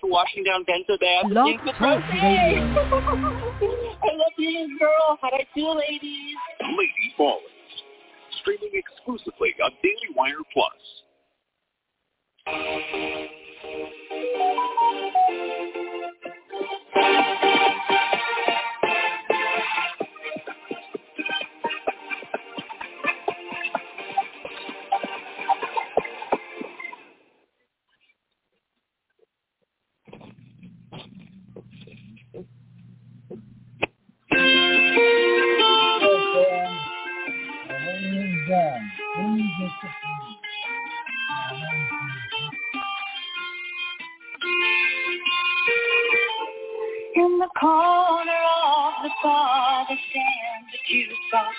washing down benzodiazepines. Blog Talk Radio. I love you, girl. How'd I do, ladies? Lady Ballers. Streaming exclusively on Daily Wire Plus. In the corner of the bar, there stands a jukebox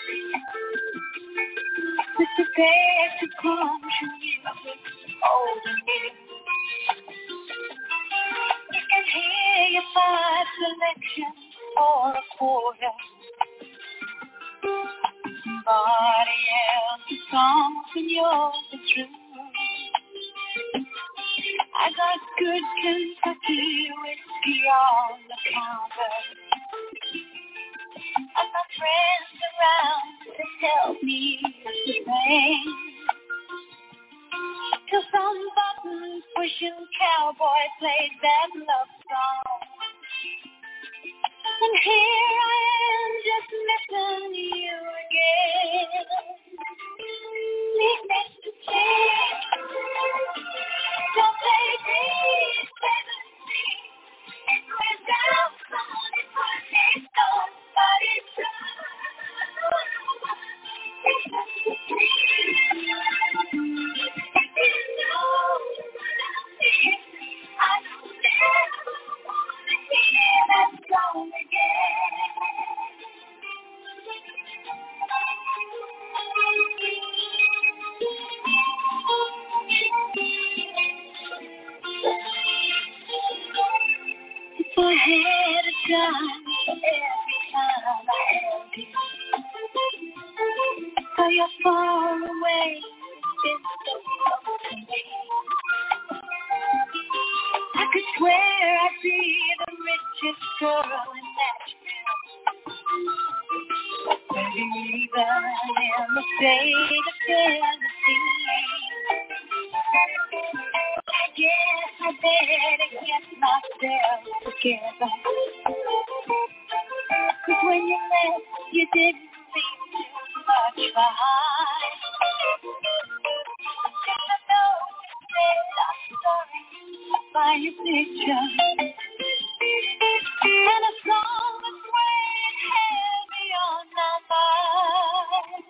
with the best of country music, old and new. You can hear your 5 selections or a quarter. Somebody else's songs and yours are true. I got good Kentucky whiskey on the counter. And my friends around to help me with the pain. Till some button-pushing cowboy plays that love song. And here I am just missing you again. Leave me to change. Don't play me 17. It was out on it was his nobody true. It's just a dream. If you know what I feel, I don't ever want to hear that song again. If I had a dime for every time I held you, how you're far away, it's so close to me. I could swear I'd be the richest girl in Nashville, maybe even in the state of Tennessee. I guess I better get myself together, 'cause when you left, you didn't leave too much behind. And I know you said I'm sorry by your picture, and a song that's weighing heavy on my mind.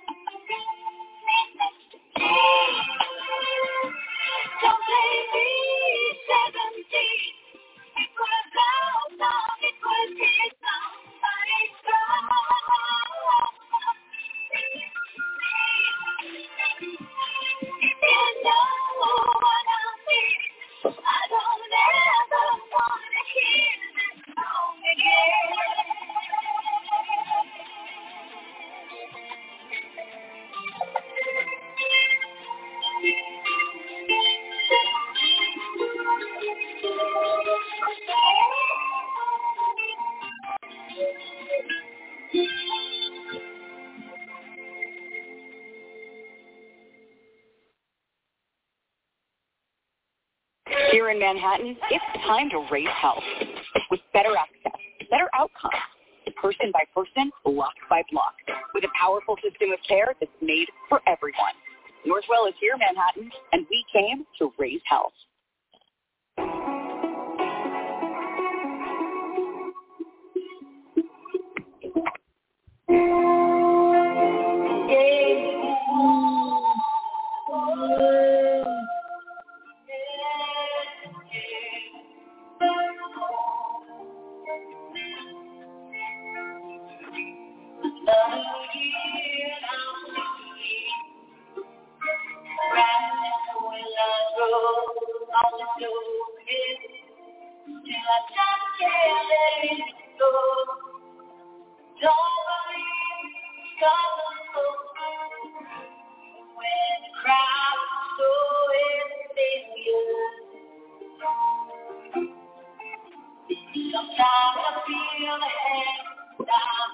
Don't play me 17. It was our song, it was his somebody's song. If you know what I mean, I don't ever want to hear this song again. Here in Manhattan, it's time to raise health with better access, better outcomes, person by person, block by block, with a powerful system of care that's made for everyone. Northwell is here, Manhattan, and we came to raise health. Sometimes I feel the head down,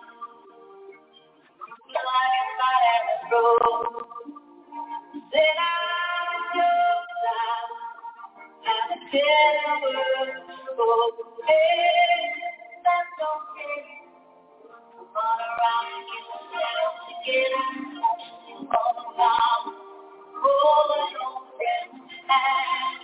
flying by the road. Then I'm so down, and I tell the world to go. Hey, that's okay. All around and get yourself together, all around, holding on friends' hands.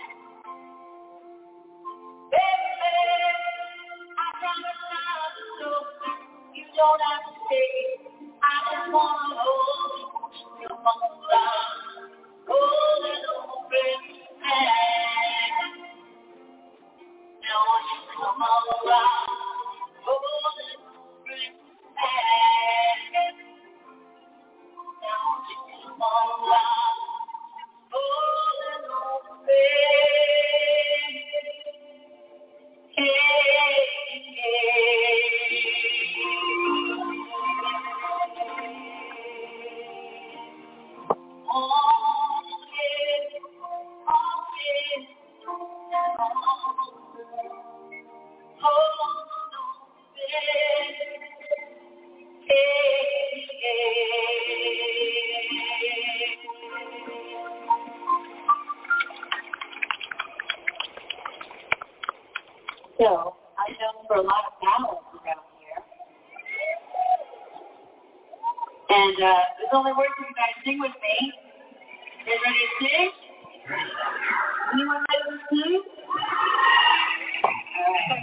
Baby, I promise not to know. You don't have to stay. I just wanna hold you all around, holding on friends' hands. Now won't you come all around, holding on friends' hands. Now won't you come all around, holding on friends' So, I'm known for a lot of ballads around here. And there's only words for you guys sing with me. You ready to sing? Anyone ready to sing? All right.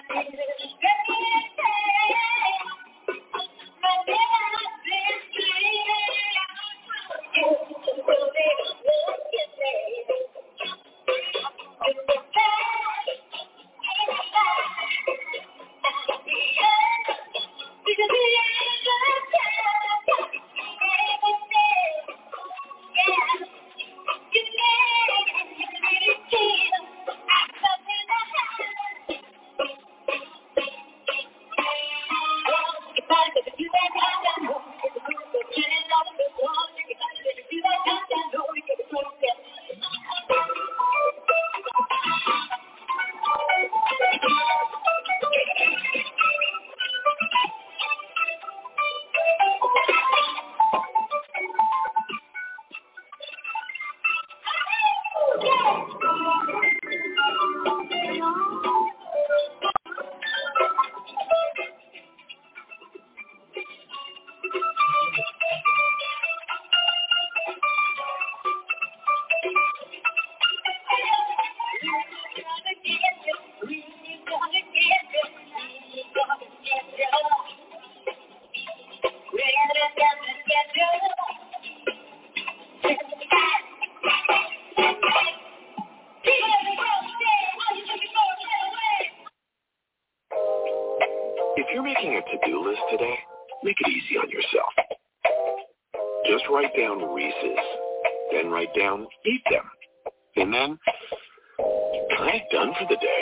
If you're making a to-do list today, make it easy on yourself. Just write down Reese's, then write down eat them, and then kind of done for the day.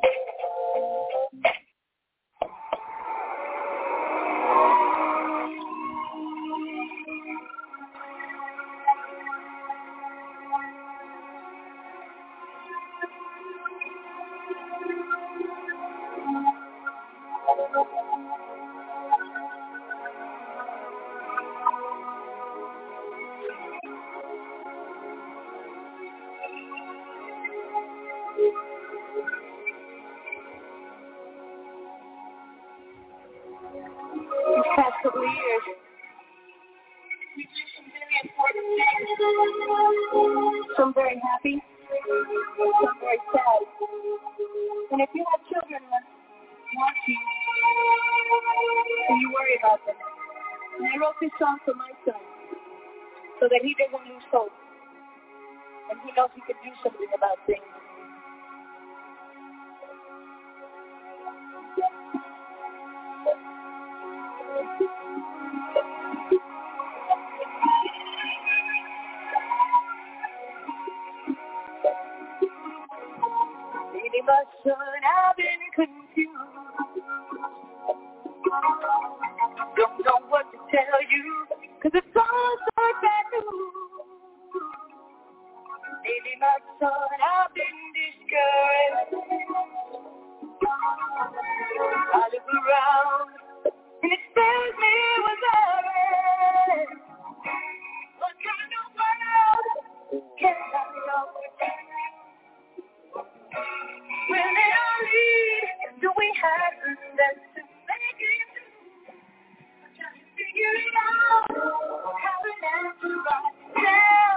These past couple of years, we've done some very important things. Some very happy, some very sad. And if you have children that want you, so you worry about them. And I wrote this song for my son, so that he doesn't lose hope. And he knows he can do something about things. Baby, my son, I've been confused. Don't know what to tell you, 'cause it's all so bad news. Baby, my son, I've been discouraged. I look around, and it fills me with worry. What kind of world can I love with? Where did I lead? Do we have the sense to make it through? I'm trying to figure it out. How to answer right now.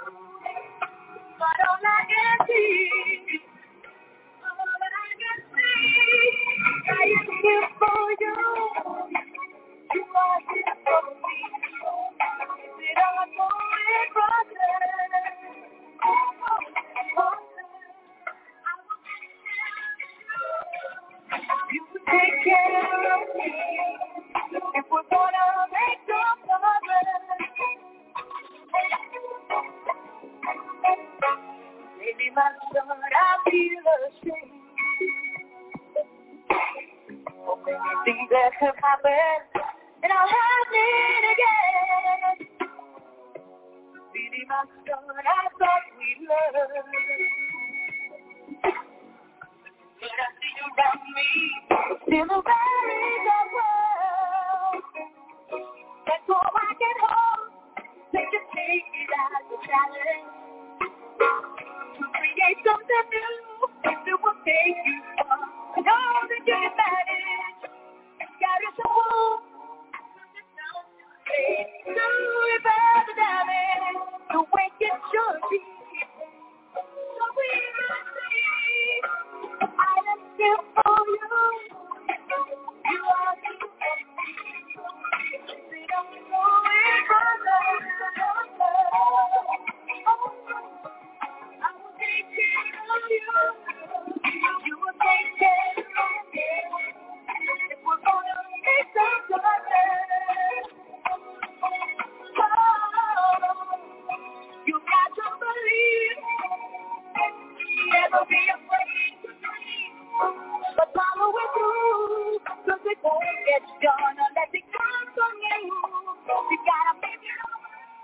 But all I can see, all I can see, I am here for you. You are here for me. Is it all going process? You take care of me if we're gonna make some progress. Maybe my son, I feel ashamed of many things that have happened and are happening again. Maybe my son, I thought we loved. But I see around me, still a very dark world. That's all I can hold. Make it take it as a challenge. To create something new that will take you far. I know that you can manage. Got it so hold. To repair the damage, to wake it should be. So we will see. I am here for you. Gonna let it come from you. You gotta make it over.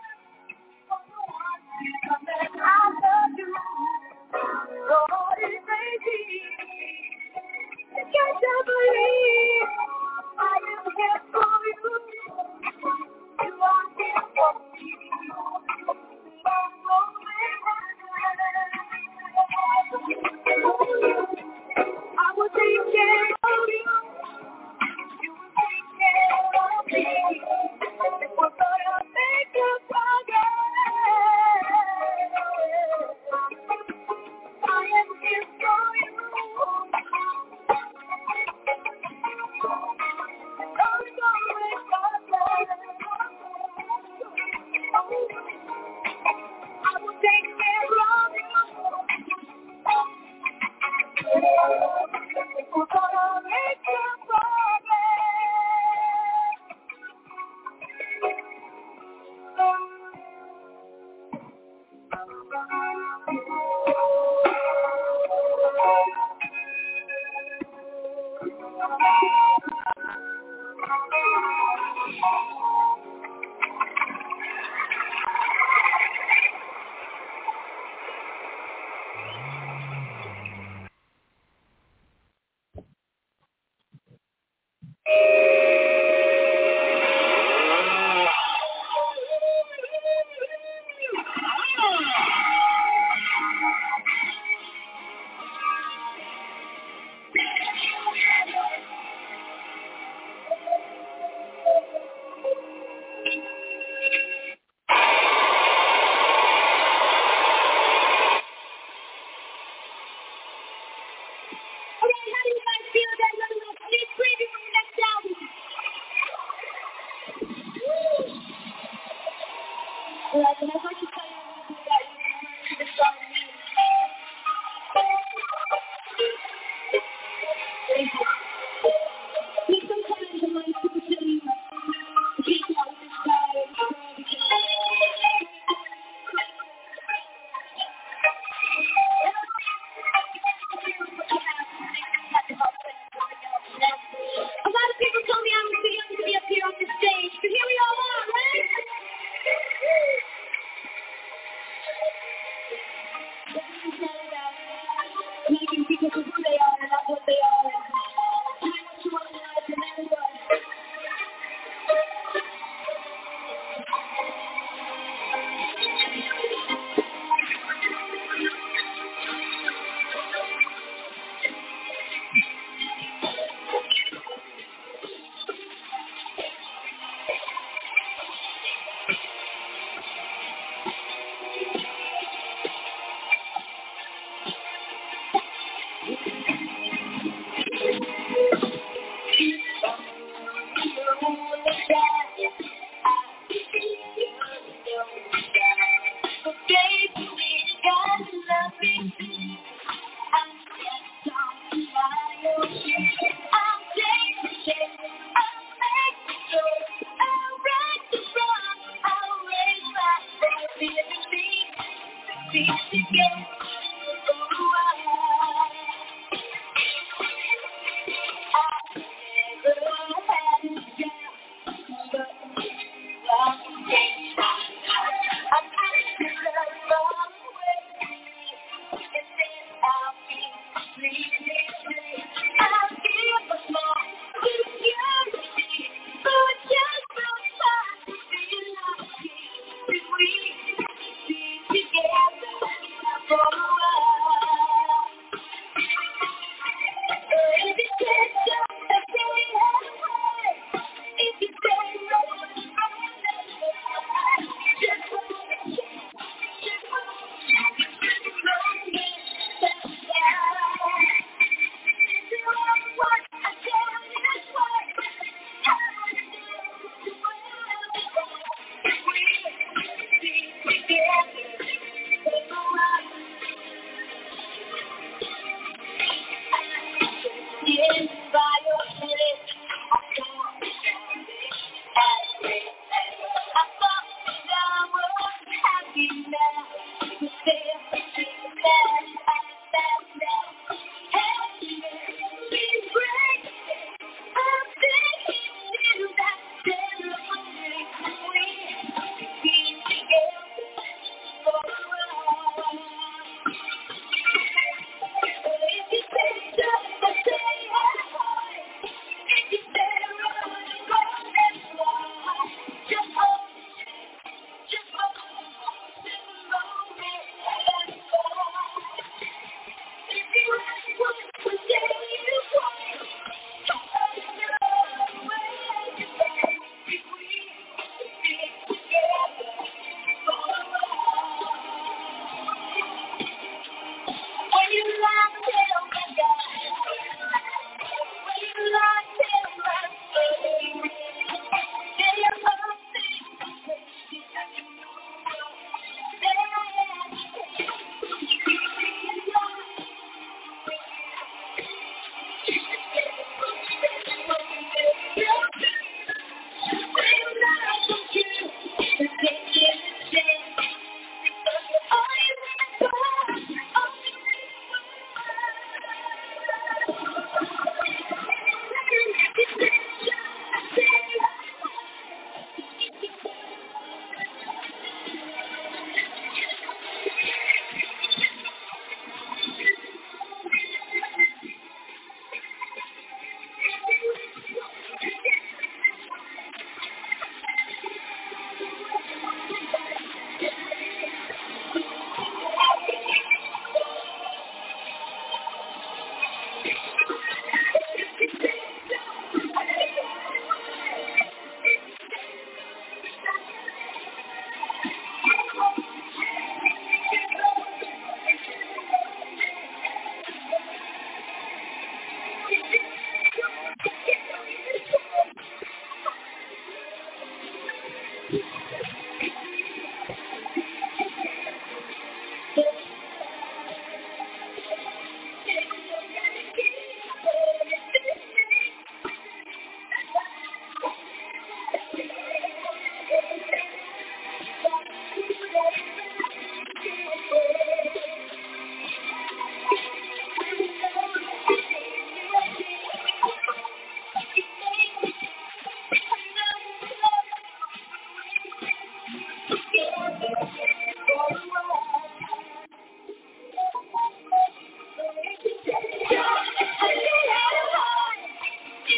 I love you. Lord, it's crazy. You can't believe I am here for you. You are here for me. I will take care of you. You will take care of me. We're gonna make a progress. I am here for you. Don't go away, I will take care of you. We're gonna make a progress. Okay, how do you guys feel that little sneak preview from the next album?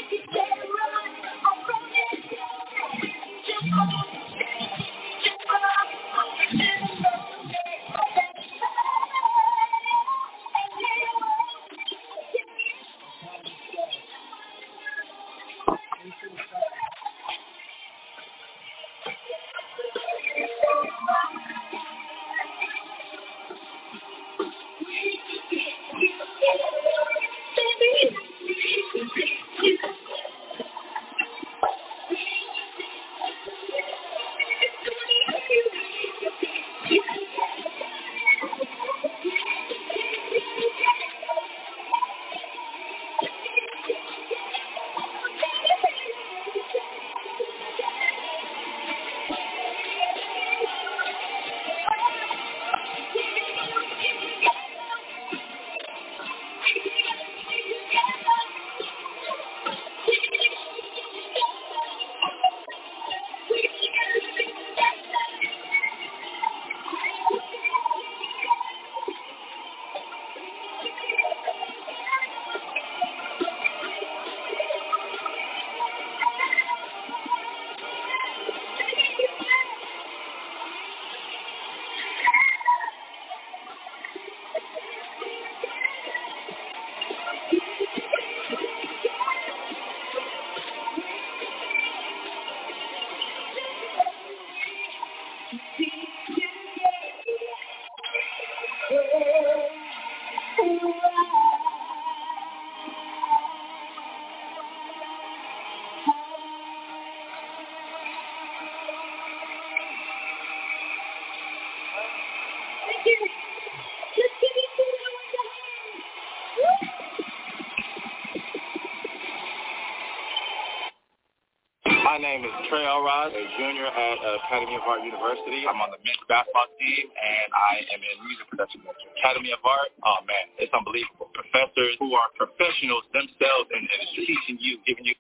My name is Trey Elrod, a junior at Academy of Art University. I'm on the men's basketball team, and I am in music production at Academy of Art. Oh, man, it's unbelievable. Professors who are professionals themselves in the industry, teaching you, giving you.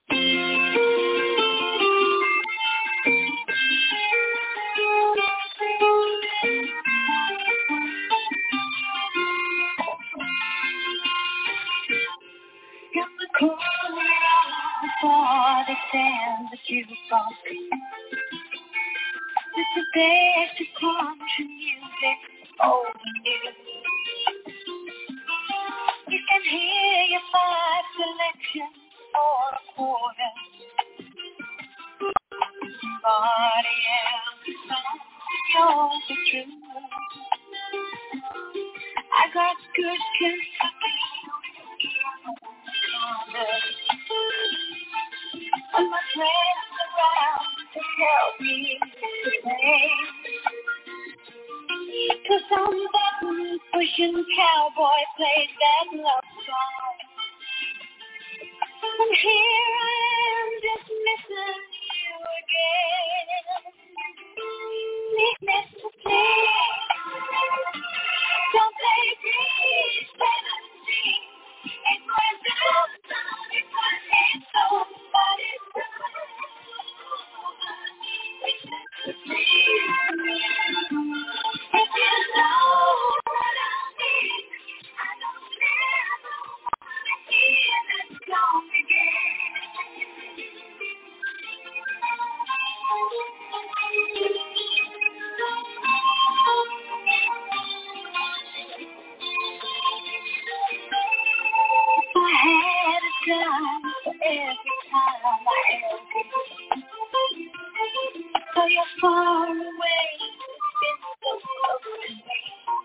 For the sand that you bought. Just a day to country music, old and new. You can hear your 5 selections or a quarter. Somebody else's song, yours are true. I got good Kentucky. And my friends around to help me to play. 'Cause some button-pushing cowboy plays that love song. And here I am just missing you again. Needless to say, don't play B-17. It was out, it was in somebody's room. If you know what I mean, I don't ever wanna hear that song again. If I had a dime for every time I held you, so you're far away, been so close to me.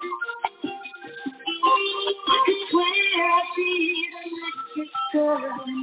I could swear I'd be the luckiest girl in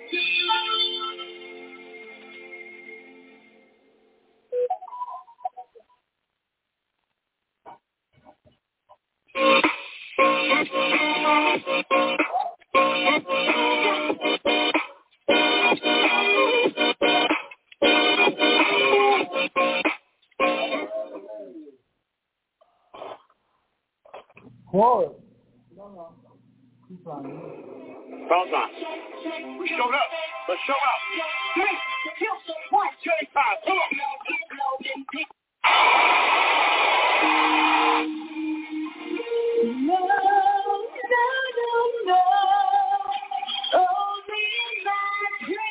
What? Phone's on. We showed up. Let's show out. 3, 2, 1. Take time. Come on. No, only in my dreams.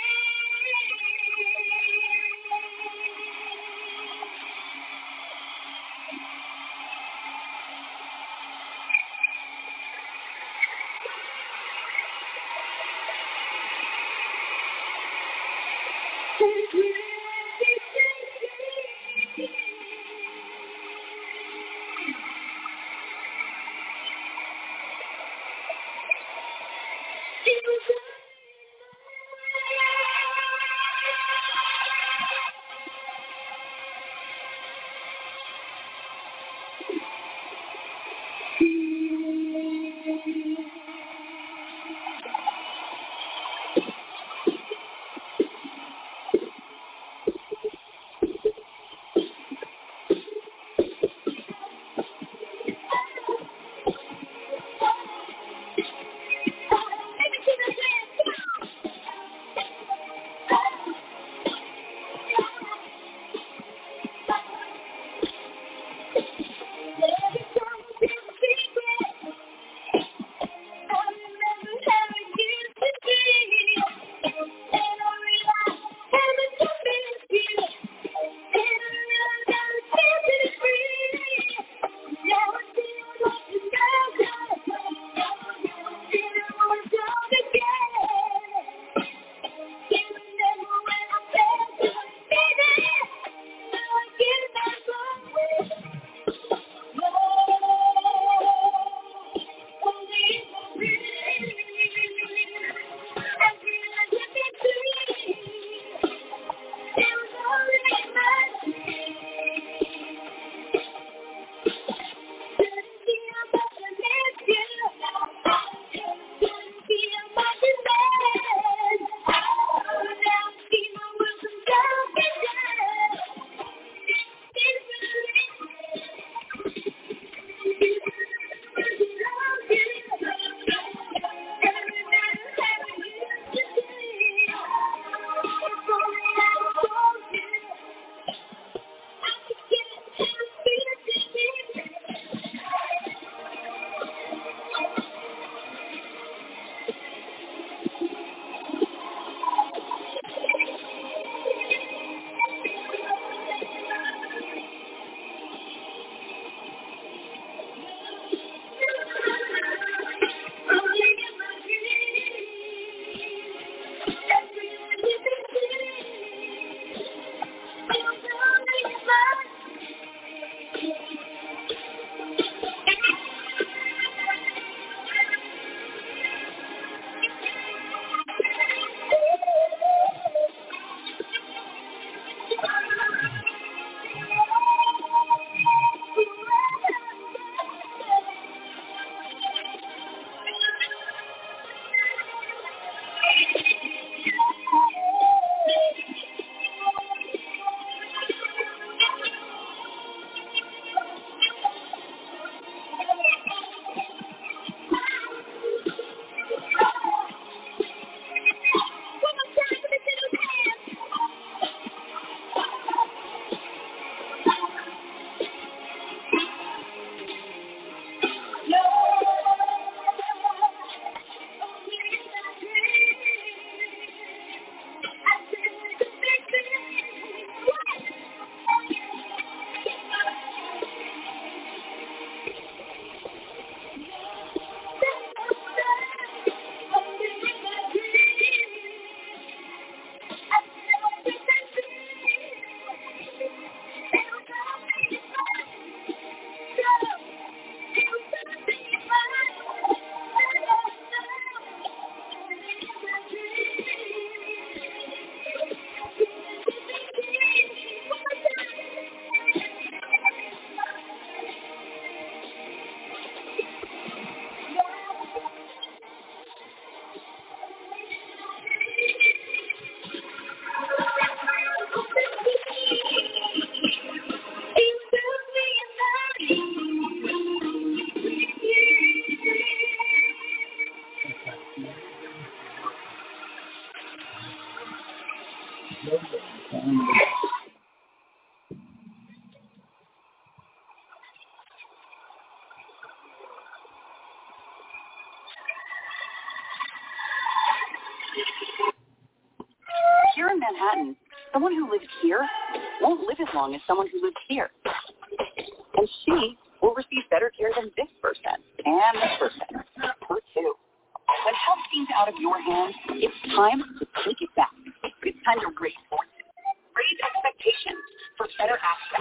Here in Manhattan, someone who lives here won't live as long as someone who lives here. And she will receive better care than this person and this person, her too. When health seems out of your hands, it's time to take it back. It's time to raise voices, raise expectations for better access.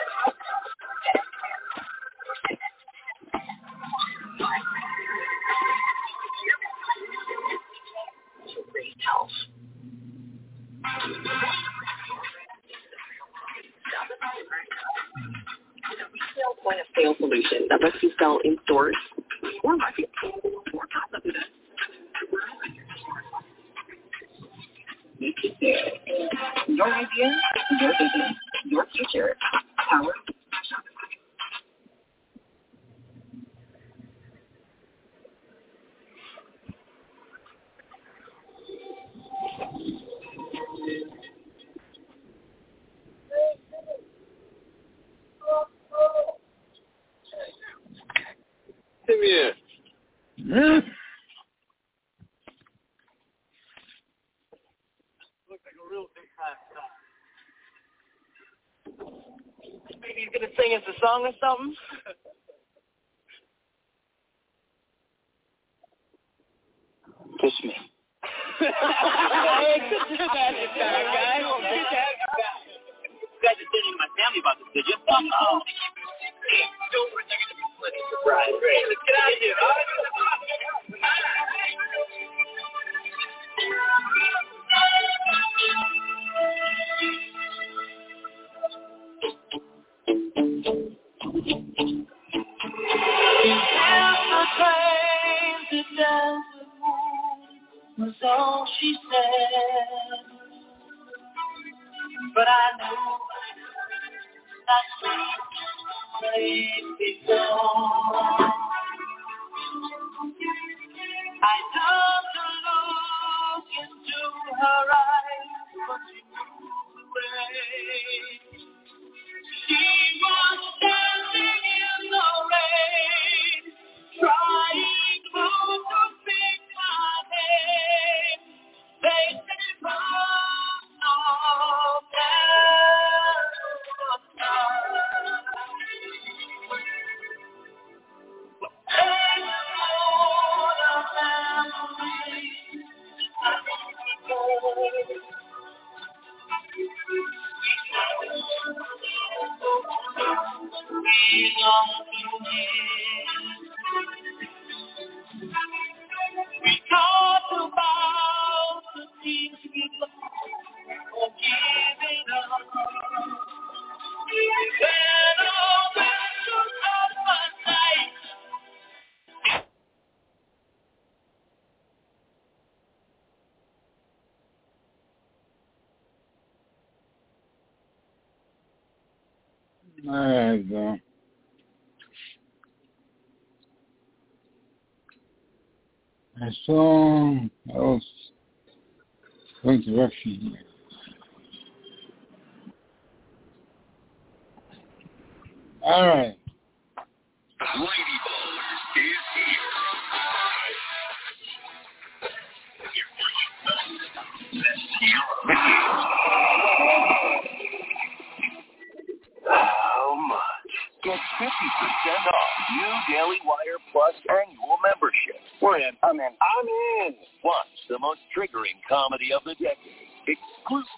To raise health. Retail point of sale solution that lets you sell in stores or markets or possibly your idea, your vision, your future. Power. Come here. Looks like a real big time song. Maybe he's gonna sing us a song or something. Kiss me. Hey, good to have you back, guys. Good to have you back. You guys are telling my family about this, did you? Oh. Don't worry, they're gonna be plenty surprised. Great, let's get out of here. Was all she said, but I knew that sweet place before. I loved to look into her eyes, but she moved away. She was standing in the rain, trying to pick my name. They said, oh, we talked about the things we loved or giving up. Then all that took up my night. There you go. I saw that was going direction here. All right. Lady Ballers is here. How much? Get 50% off new Daily Wire Plus annual membership. We're in. I'm in. Watch the most triggering comedy of the decade. Exclusive.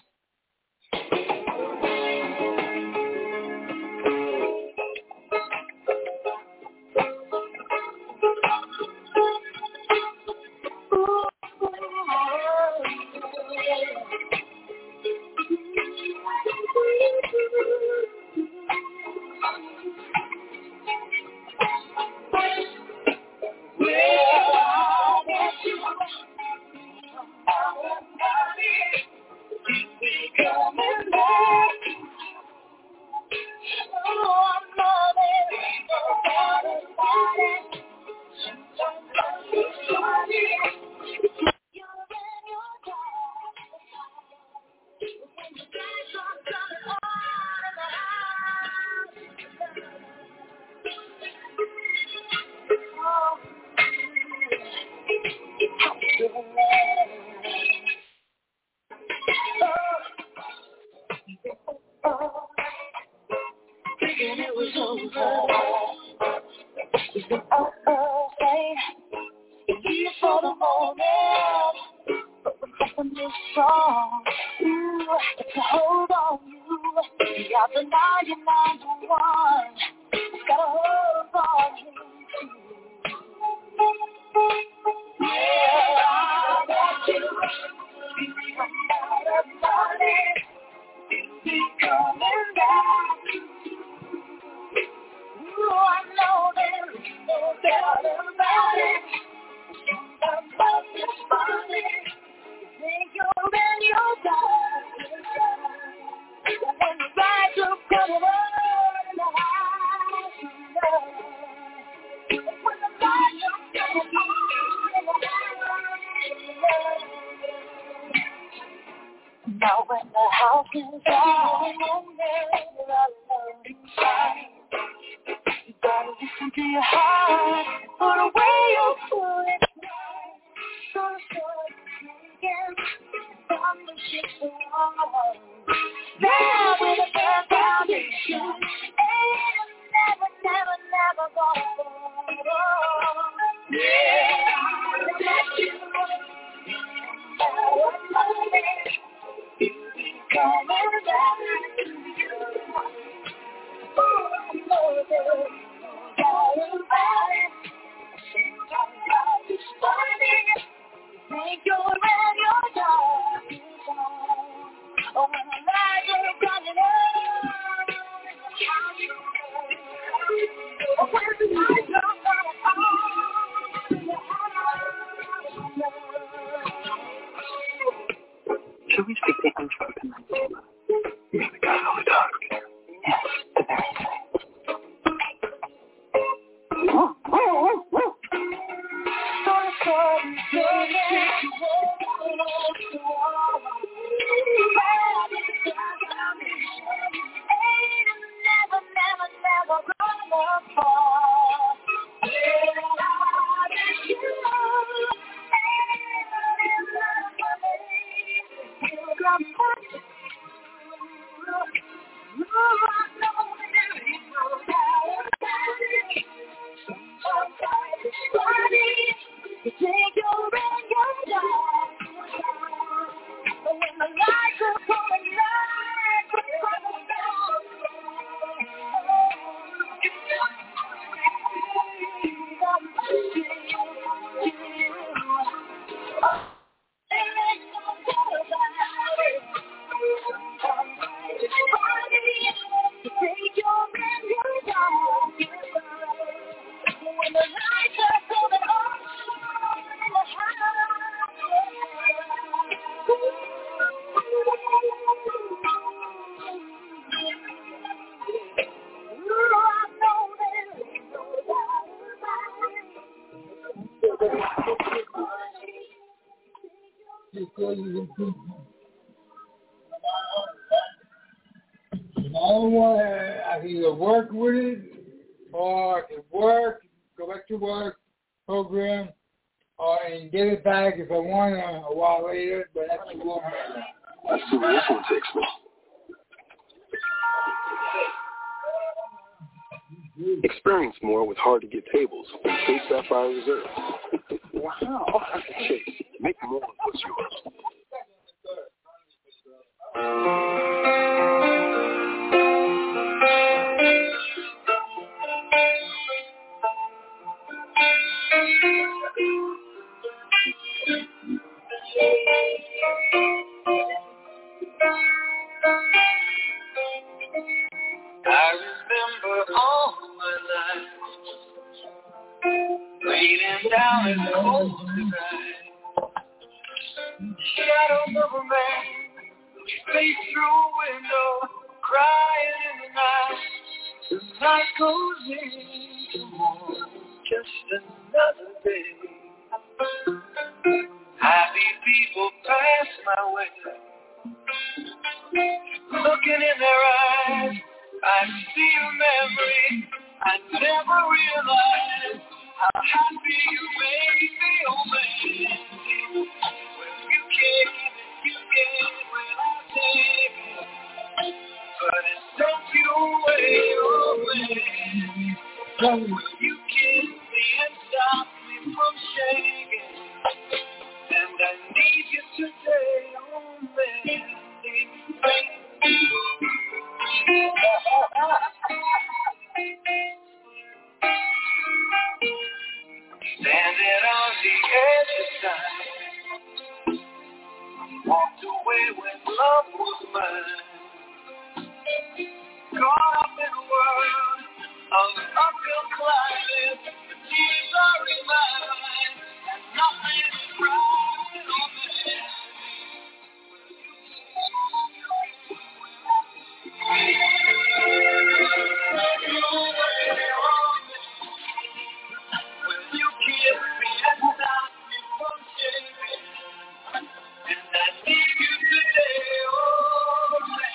Coming back. something strong. You to hold on you. You got the 99 to 1. Gotta hold on you too. Yeah, I got you. I'm not about it. Keep coming back. Ooh, I know there is no doubt about it. Sometimes love is funny. You think you're in your darkest hour. When the lights are coming on in the house of love. When the lights are coming on in the house of love. Now when the house is down and there's a love inside, you gotta listen to your heart, put away your foolish mind. So start thinking, from the ship's wall. Now with a firm foundation, and never, never, never gonna fall. Yeah, let you know what love is. You be coming back to you. Oh, I know there's no doubt about it. Sometimes life is funny. You think you're in your darkest hour. Oh, when the lights are coming on, oh, when the lights are coming on. Should we speak the unspoken language? Yeah, the guy on the dark. Yes, the very same. You think you're in your dark, but when the lights are coming I can either work with it, or I can work, go back to work, program, and get it back if I want a while later, but that's too long. Let's see where this one takes me. Experience more with hard-to-get tables from Chase Sapphire Reserve. Wow. Chase, make more of what's yours. I remember all my life raining down in the cold night. Shadows of a man, face through a window, crying in the night. The night goes into morning, just another day. Happy people pass my way. Looking in their eyes, I see a memory. I never realized how happy you made me, oh man. When you came and you gave without taking, but it took you away, oh man. When you kissed me and stopped me from shaking, and I need need you today, only. Standing on the edge of time, walked away when love was mine. Caught up in a world of uphill climbing, the tears are in my eyes, and nothing is right on the head. Will you kiss me and stop me from shaking? And I need you today, oh man.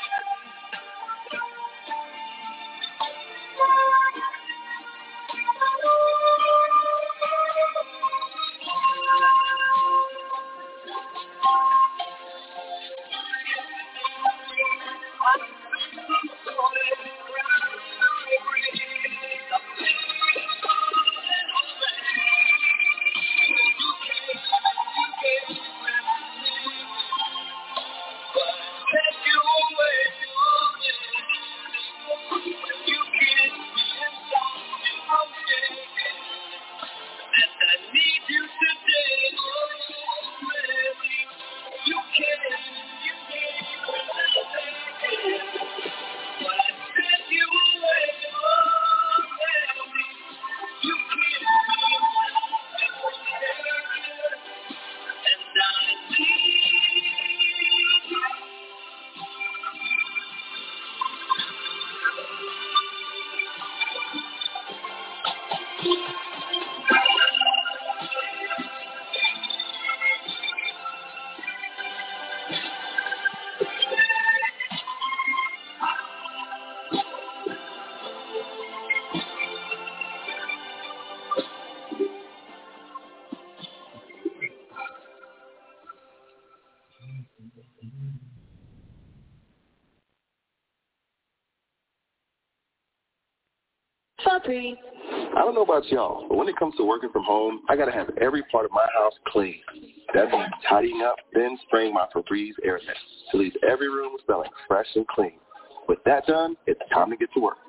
I don't know about y'all, but when it comes to working from home, I gotta have every part of my house clean. That means tidying up, then spraying my Febreze air net to leave every room smelling fresh and clean. With that done, it's time to get to work.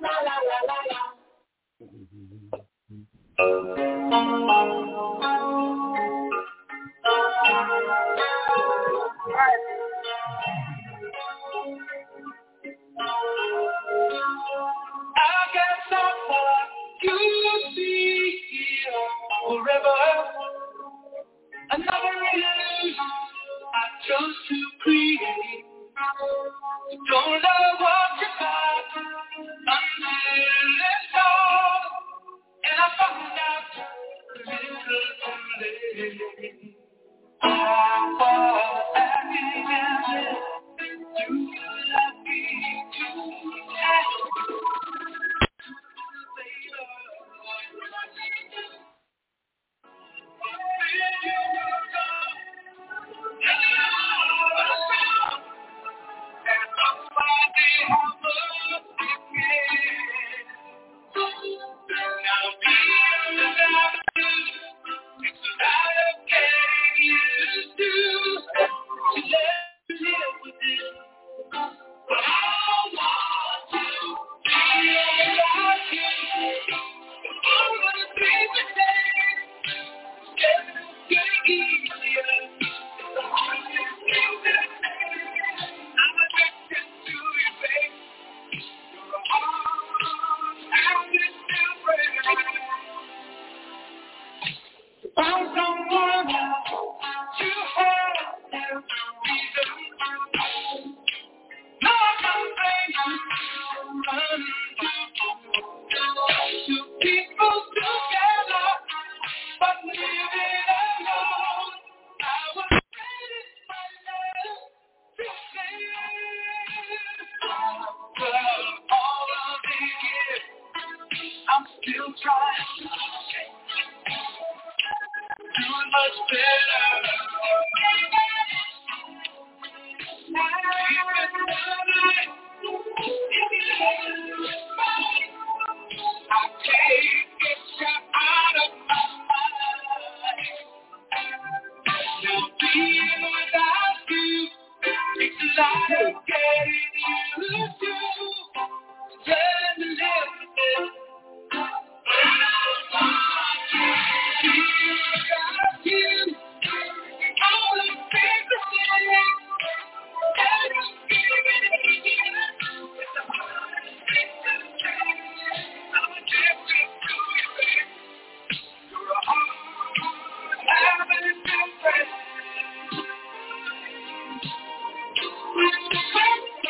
I got someone to be here forever. Another illusion I chose to create. Don't know what you got until it's gone, and I found out a little too late. I was acting as if you love me too.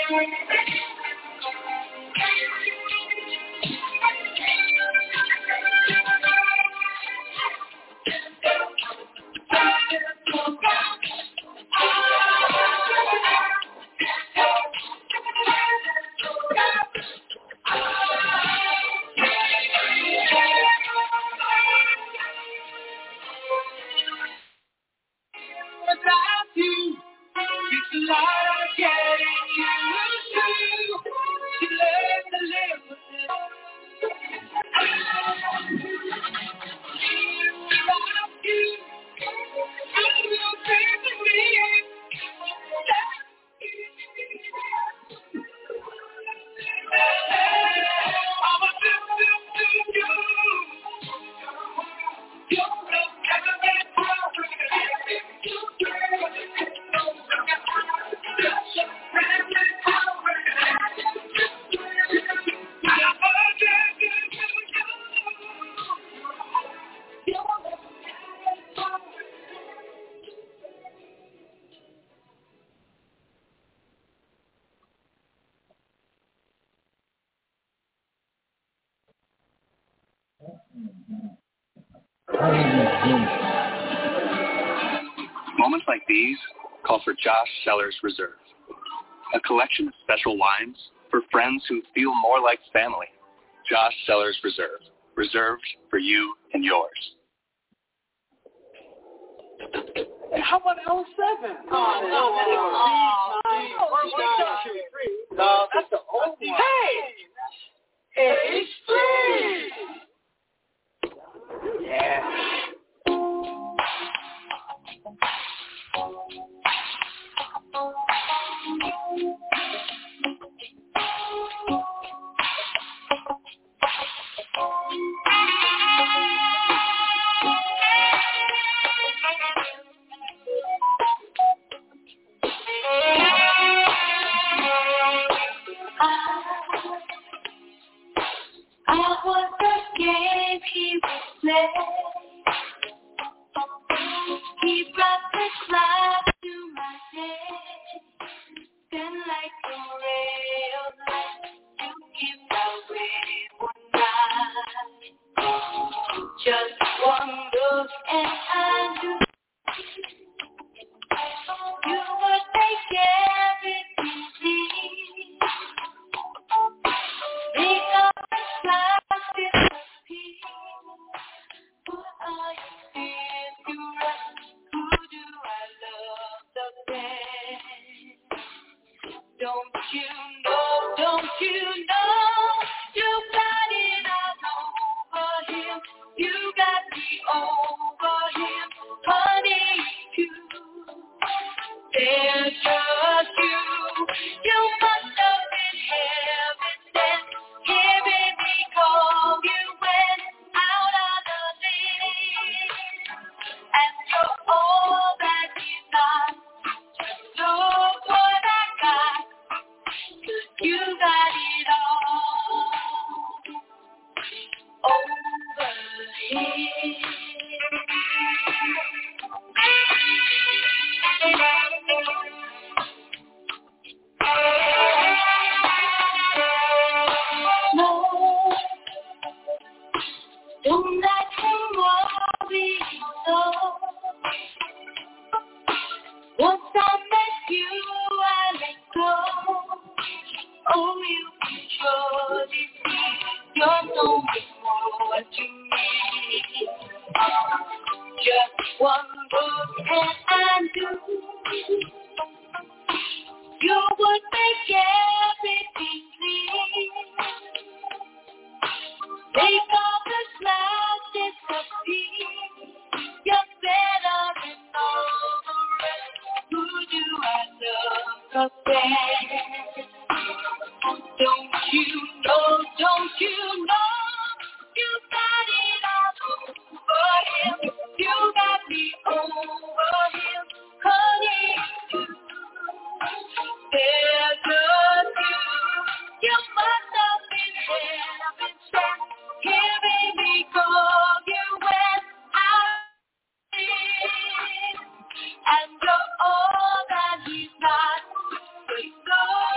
Moments like these call for Josh Sellers Reserve, a collection of special wines for friends who feel more like family. Josh Sellers Reserve, reserved for you and yours. How about L7? No, that's the old one. Hey! H3! Yeah. I was the game he would play. He brought the clouds to my day. Then like a ray of light, you give away one night. Just one look and I knew you would make everything clean. Make all the clouds disappear. Put all your fears to rest. Who do I love the best? Don't you know, you got it all over him. You got me over him, honey, too. There's just you must have been heaven sent, hearing me call you when out on the limb. And you're all that he's not, just look what I got, 'cause you got it all over him. No, don't let him worry so. Once I met you, I let go. Oh, you can surely see you're so much more to me. Just one look and I knew you would make everything clean. Make all the clouds disappear. You're better than all the rest. Who do I love the best? Don't you know, you got it all over him. You got me over him, honey, too. There's just you must have been heaven sent, hearing me call you when I live. And you're all that he's not, but so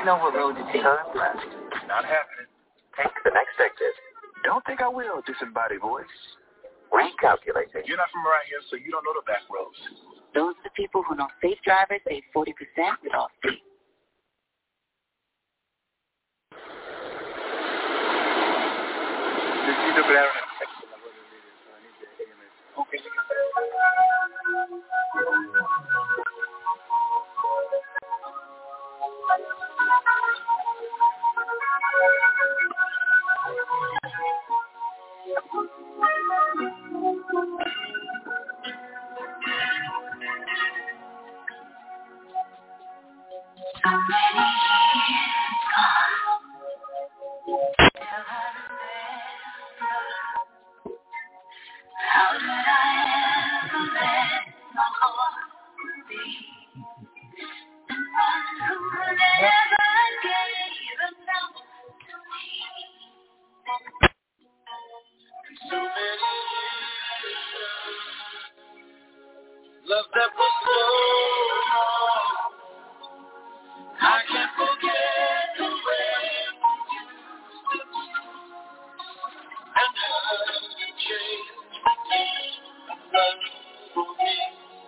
know what road to take. Turn left. Not happening. Take the next exit. Don't think I will, disembodied voice. Recalculating. You're not from around here, so you don't know the back roads. Those are the people who know safe drivers save 40% with Allstate. Necesito crear una texto en la web del video, so I need the AMS. Okay. How did I ever let my heart be? And one who never gave enough to me. So many years, love that was so long. I can't forget the way we used to be, and how you changed love for me.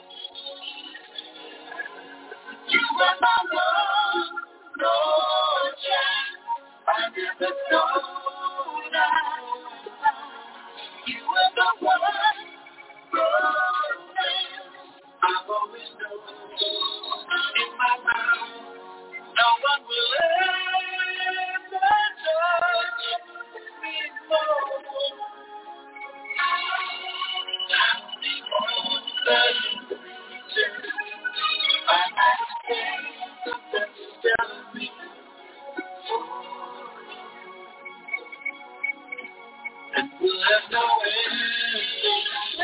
You were my one, Lord, child. I never thought I'd find. You were the one, Lord, I've always known in my mind. No one will ever touch me more. I'm the only reason I might stay the best of me. And we'll have no ending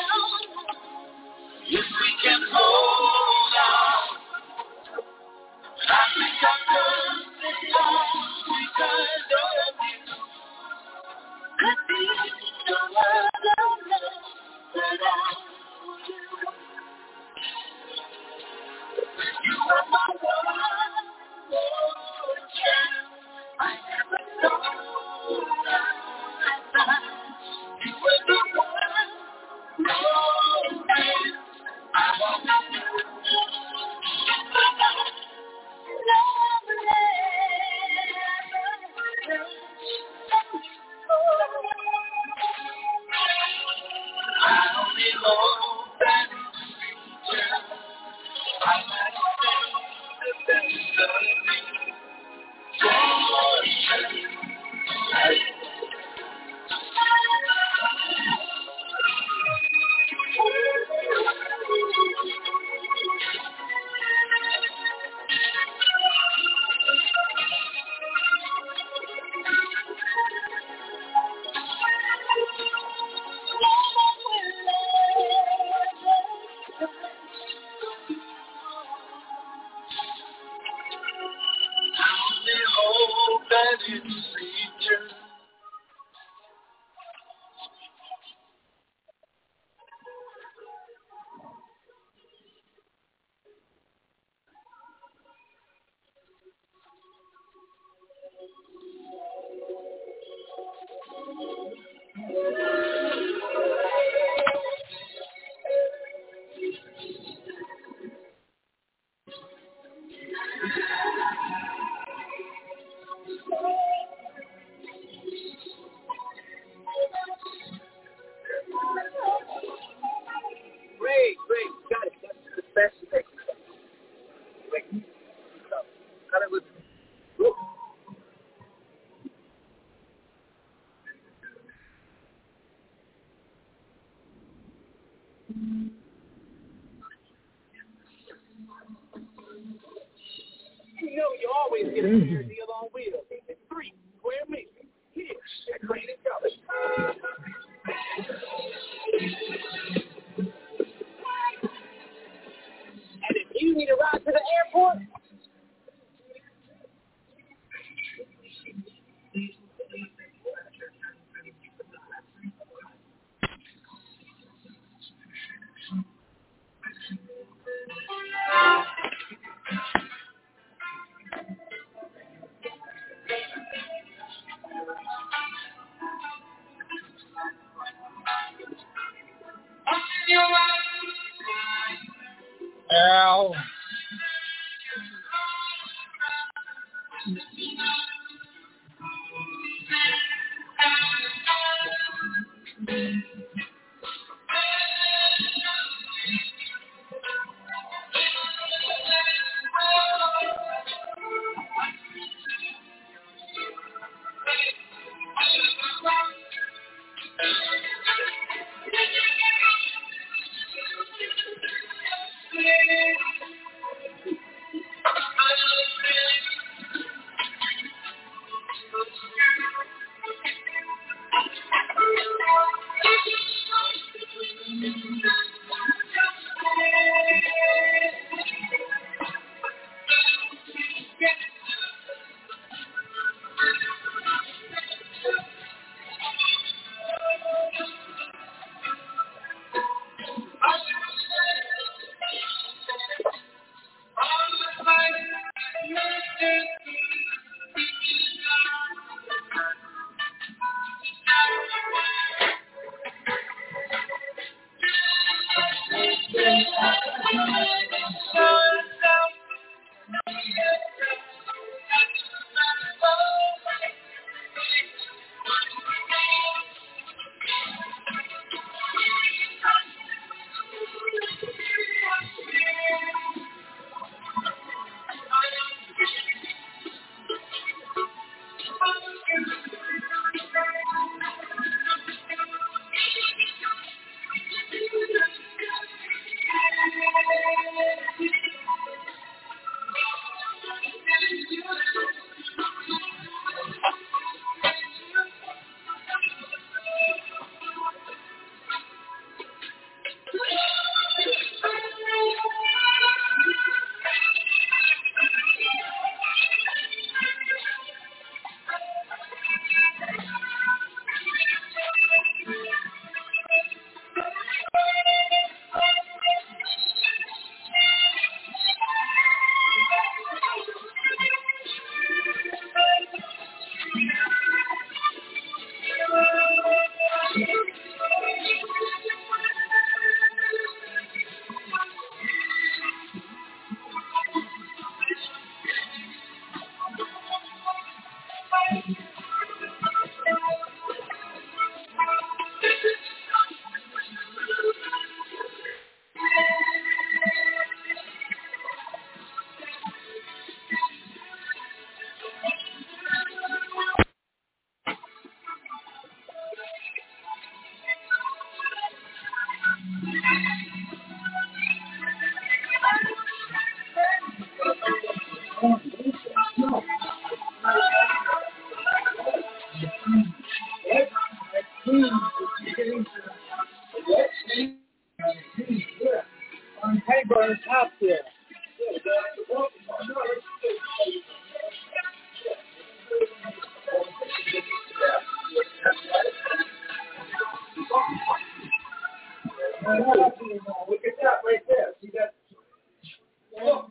if we can hold on. I think I'm perfect because of you. Could be the world of love that I will do. You are my one, Lord, child. I never thought I'd find. You were the one, Lord, man. I want to do in my life. I only hope that I might stay the best of me. I only hope that it's future. Great, got it. That's the best thing. Great. Cut it with. Whoop. You know you always get a fair deal on wheels. It's 3 square meters. Here at Green College. And if you need a ride to the airport, Ow. On paper on top there. Look at that right there. See that? Oh,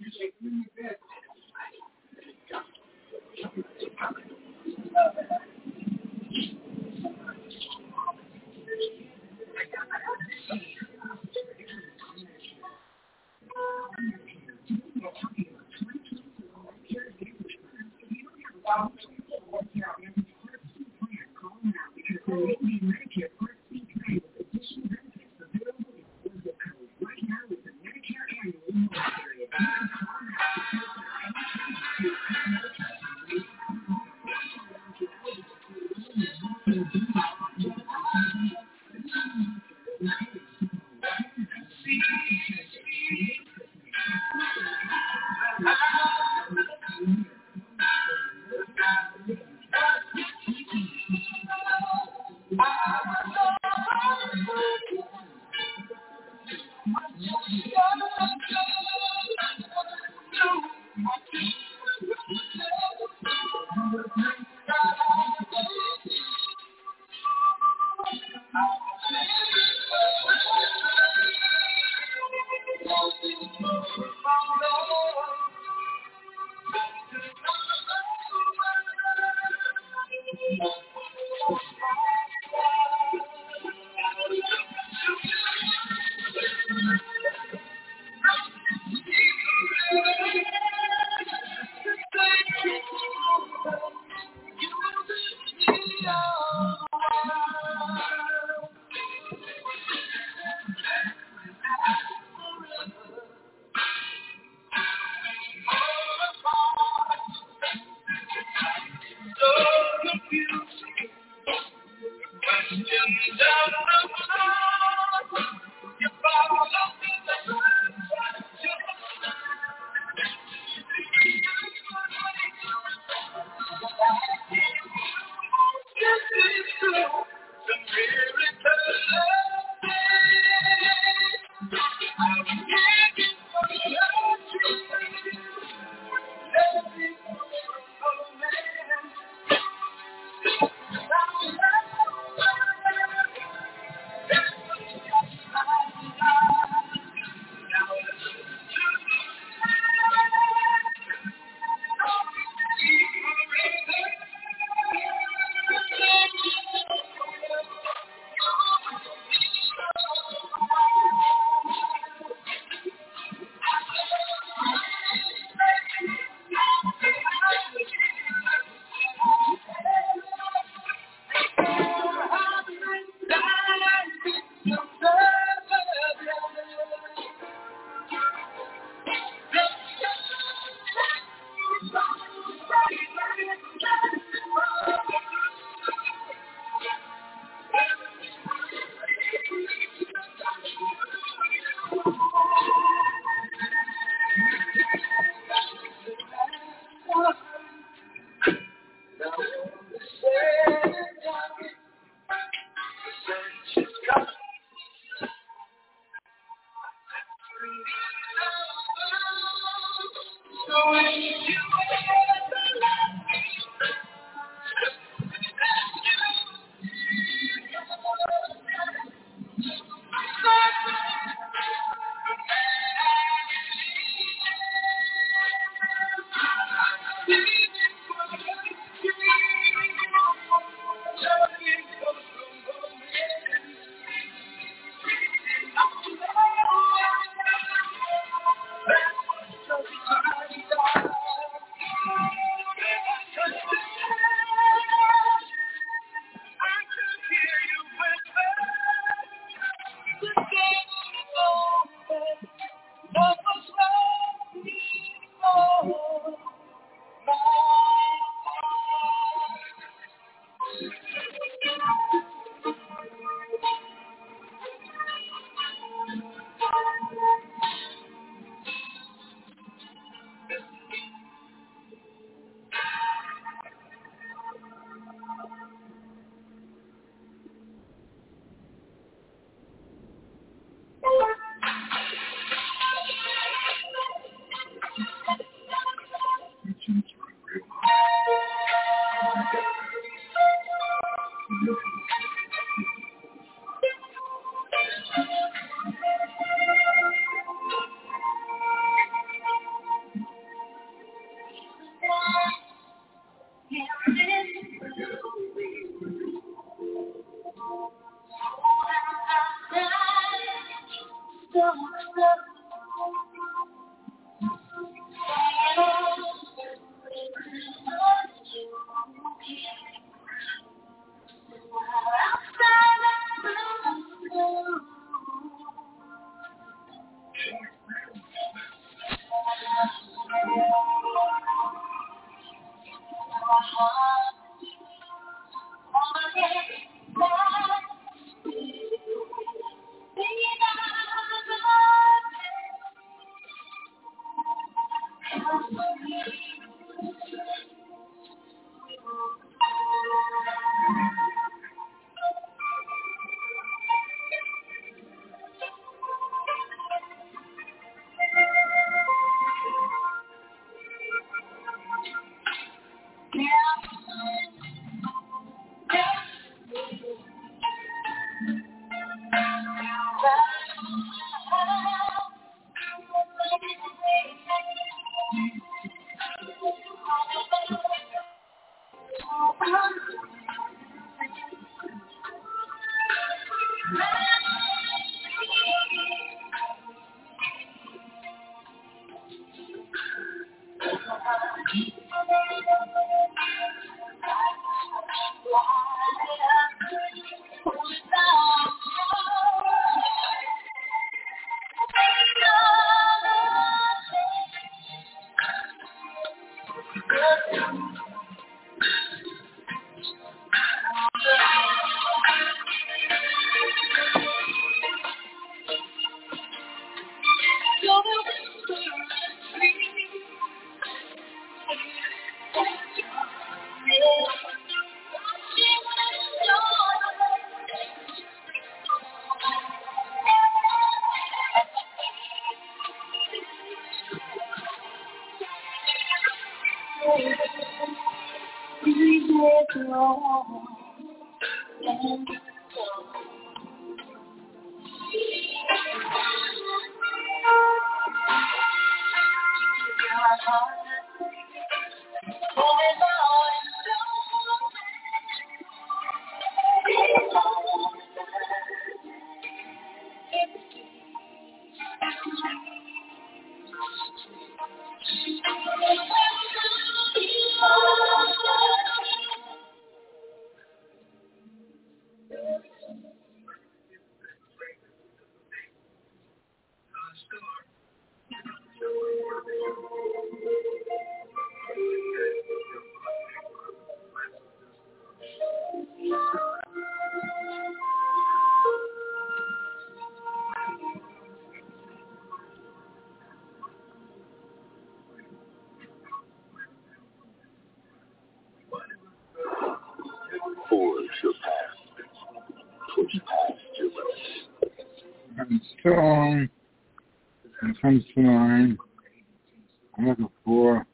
song that comes to mind. I'm looking for.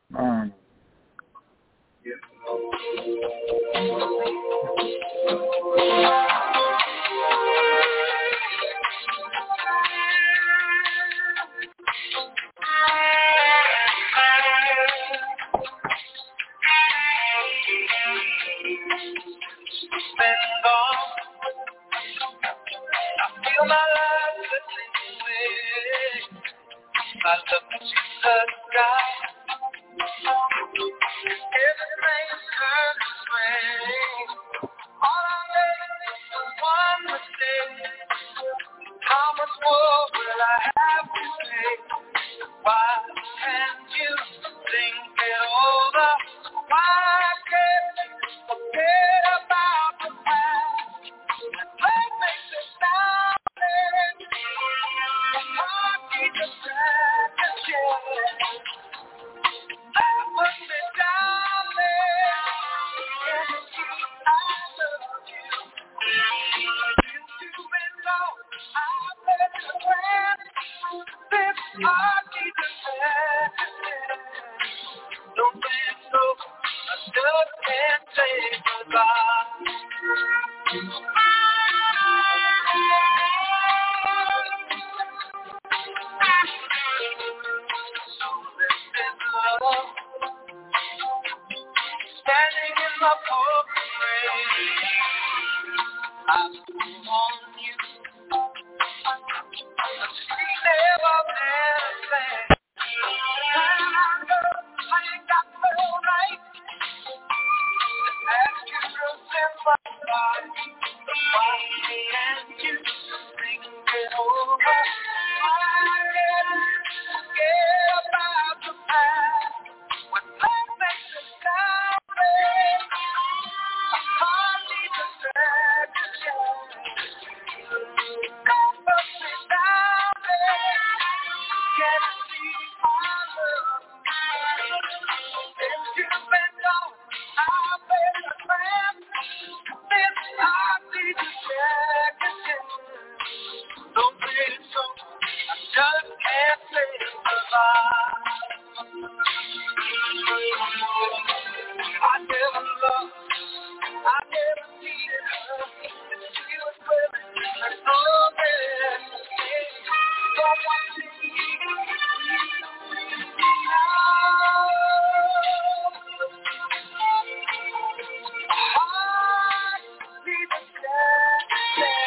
Feel my life slipping away. I look to the sky. Everything's turned to spring. All I made was one mistake. How much more will I have to pay? Why can't you think it over? Why can't you forget about the past? Love makes it sound. Heart keeps us back again. Love puts me down there. I love you. You've been gone. I've let you win. This heart keeps us back again. Don't be so. I just can't say goodbye. Standing in my pouring rain, I move on you. She never been a thing. And I know I ain't got no right to ask you to simplify. Why can't you think it over? Why can't you forget about the past? When love makes it sound. Just can't say goodbye. I never loved, I never needed her. She was willing to love me. Don't want to leave me now. Heart needs a chance.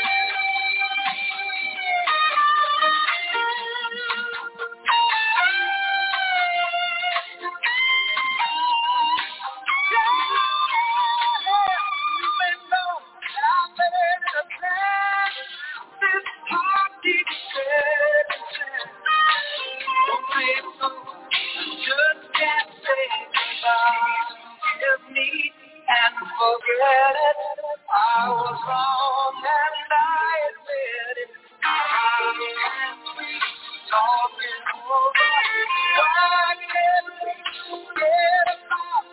And forget it. I was wrong and I admit it. Talking over. Why can't we forget about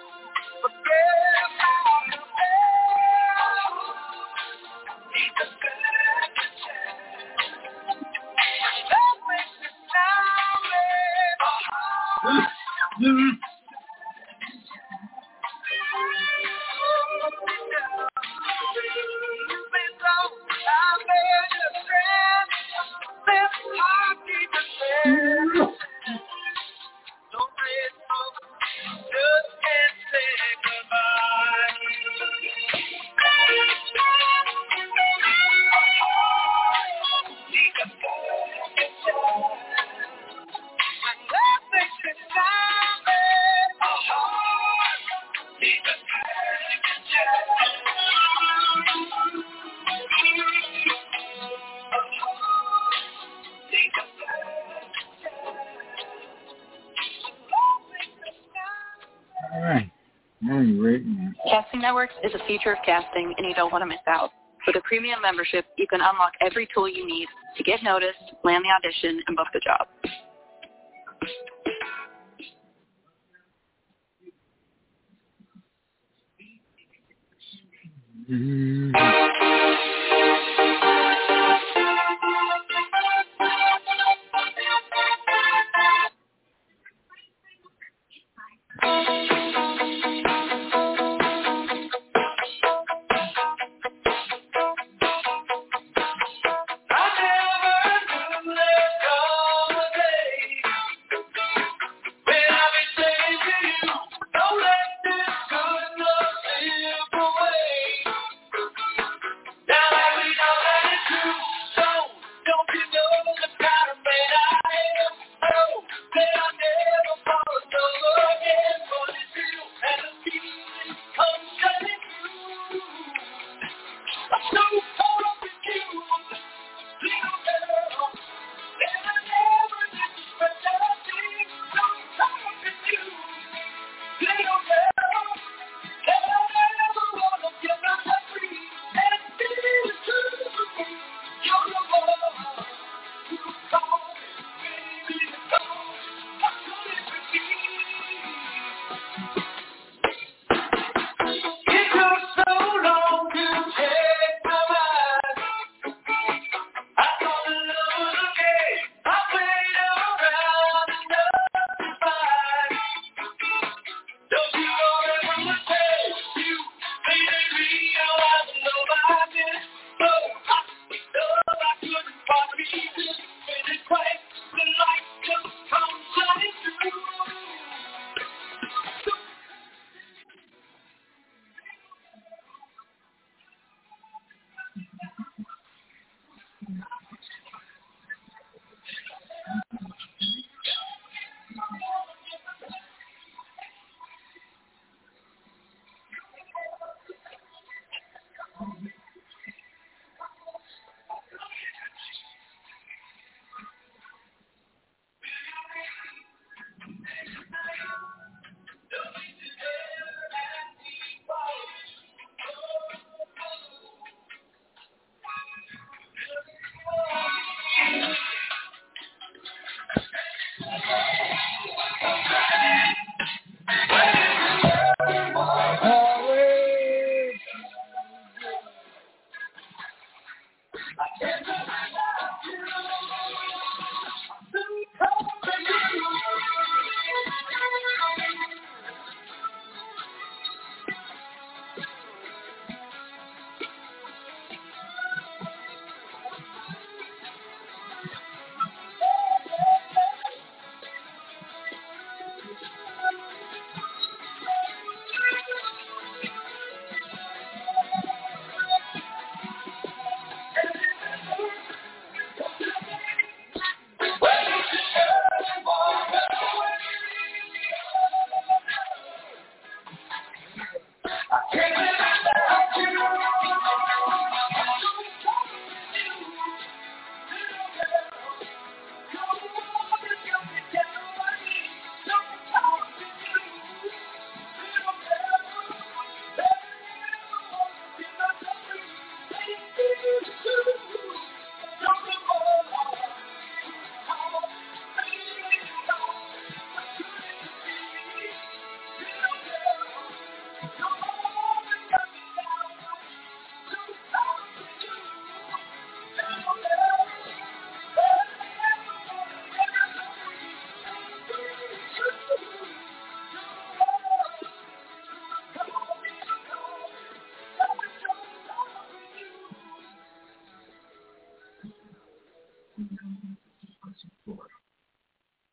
the past? Need a second chance. That makes it sound. Casting Networks is a future of casting, and you don't want to miss out. With a premium membership, you can unlock every tool you need to get noticed, land the audition, and book the job.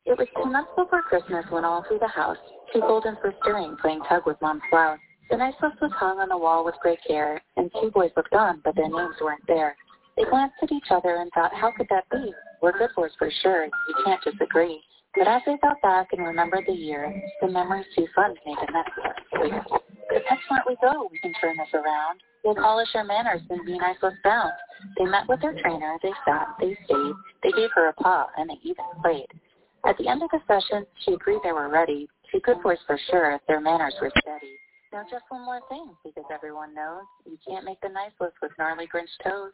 It was 2 months before Christmas when all through the house, two Goldens were stirring, playing tug with Mom's blouse. The nice list was hung on the wall with great care, and 2 boys looked on, but their names weren't there. They glanced at each other and thought, how could that be? We're good boys for sure, you can't disagree. But as they thought back and remembered the year, the memories too fun to make a mess of. The PetSmart we go, we can turn this around. We'll polish our manners and be niceless bound. They met with their trainer, they sat, they stayed, they gave her a paw, and they even played. At the end of the session, she agreed they were ready. Two good boys for sure if their manners were steady. Now just one more thing, because everyone knows you can't make the nice list with gnarly Grinch toes.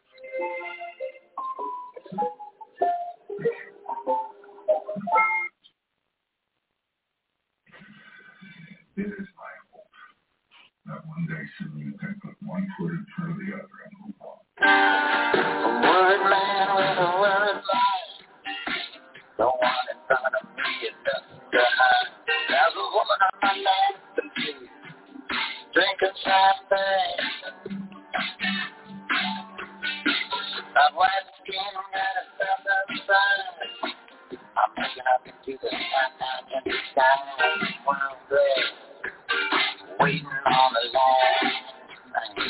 It is my hope that one day soon you can put one foot in front of the other and move on. A word man with a word line. No one in front of me and nothing behind. There's a woman on my left and she's drinking champagne. That white skin got a southern side. I'm looking up into the sky in the sky. One day, waiting on the last night.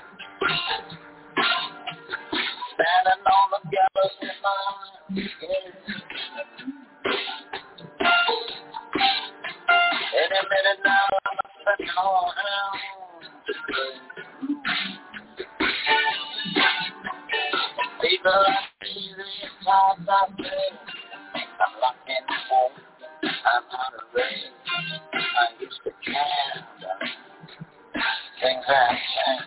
Standing on the gallows in my head. Any minute now, I'm expecting all hell. People are easy, toss up there. I'm locked in home. I'm out of range. I used to care, but things have changed.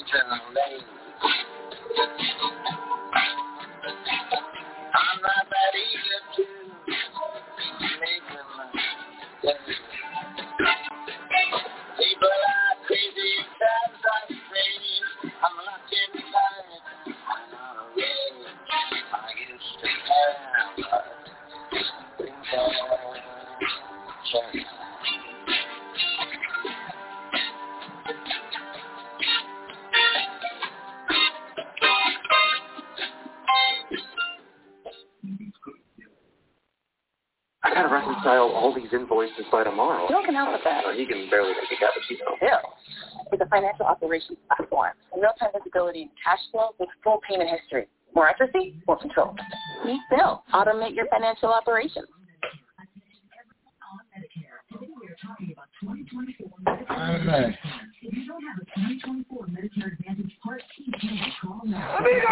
I'm not that eager to make them people are crazy, times are crazy. I'm locked inside. I'm not aware. I used to have I gotta reconcile all these invoices by tomorrow. Bill can help with that. He can barely make a cappuccino. Bill is a financial operations platform. Real-time visibility and cash flow with full payment history. More accuracy, more control. Meet Bill. Automate your financial operations. Amen. If you don't have a 2024 Medicare Advantage Part T plan, call now.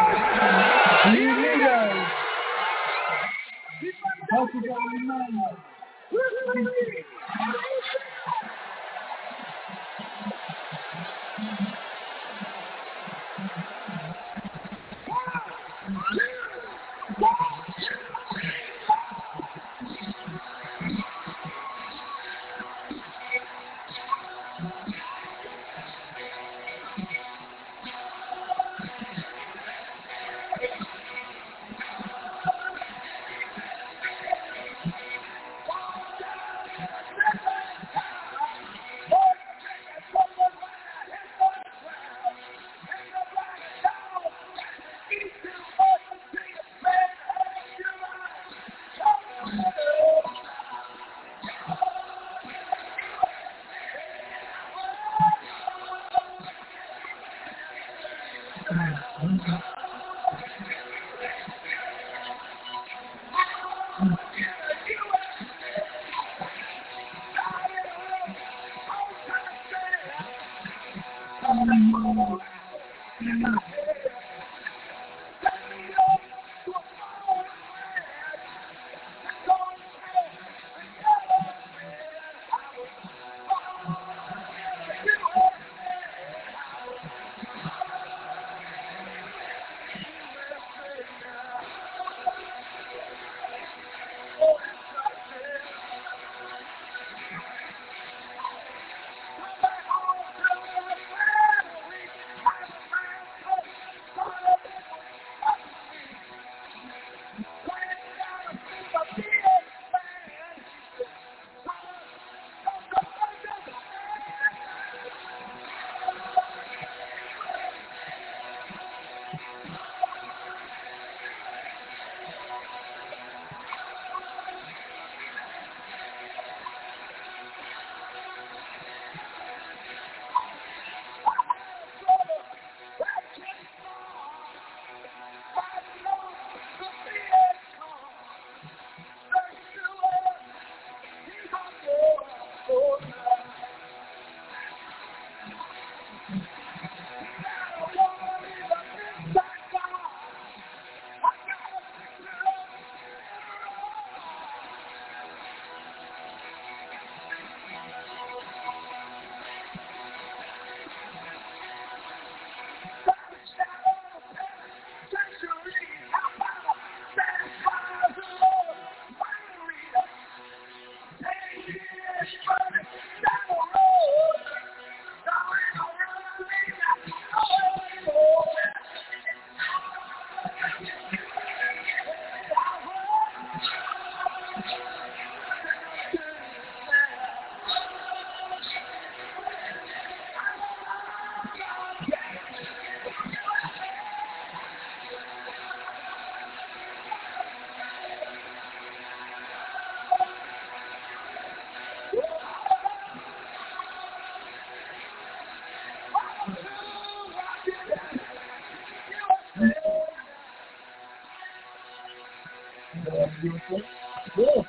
Cool.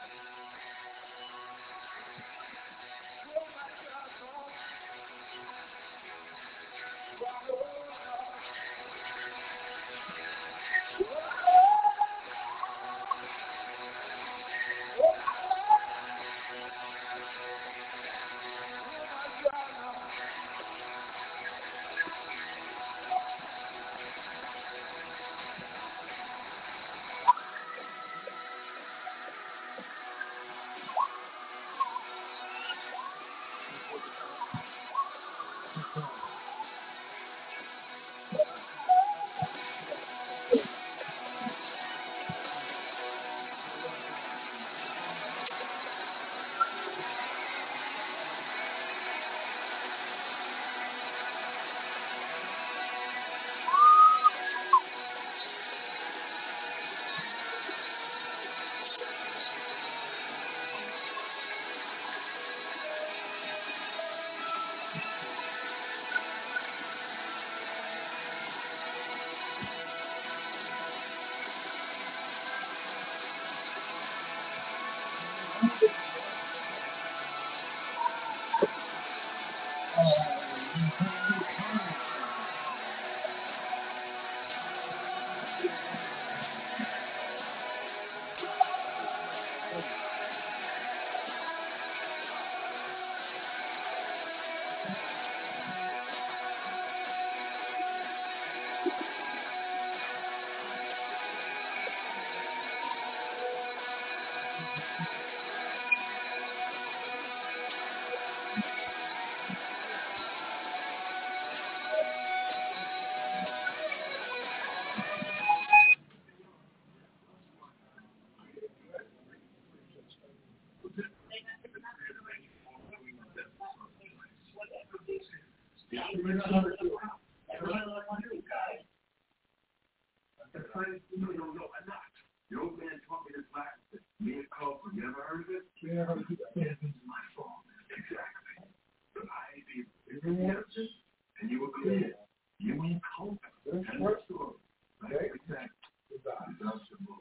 The old man taught me this last. Me and Culver never heard of it. Yeah, it's my fault. Exactly. But I did everything else, and you were clear. You and Culver. That's what story. Right? Exactly. Deductible.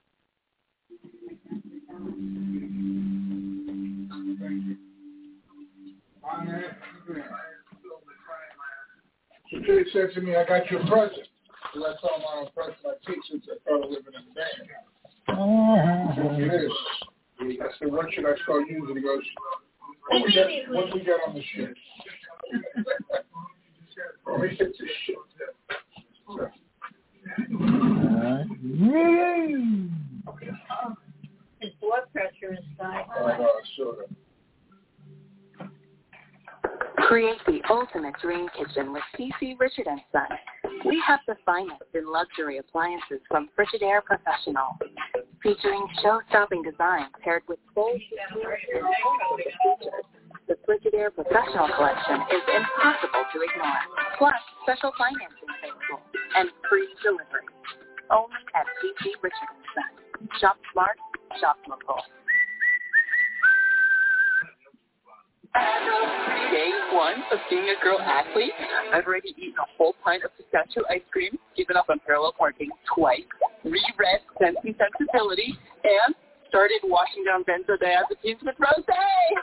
Thank you. So Jay said to me, I got you a present. So I told him I don't press my teeth since I started living in the van. It is. I said, what should I start using? He goes, what we got on the ship? Oh, he said, this shit. His blood pressure is high. Sort of. Create the ultimate dream kitchen with PC Richard & Son. We have the finest in luxury appliances from Frigidaire Professional. Featuring show-stopping designs paired with full features, the Frigidaire Professional collection is impossible to ignore. Plus, special financing available and free delivery. Only at PC Richard & Son. Shop smart, shop local. Day one of being a girl athlete, I've already eaten a whole pint of pistachio ice cream, given up on parallel parking twice, reread Sense and Sensibility, and started washing down benzodiazepines with rosé.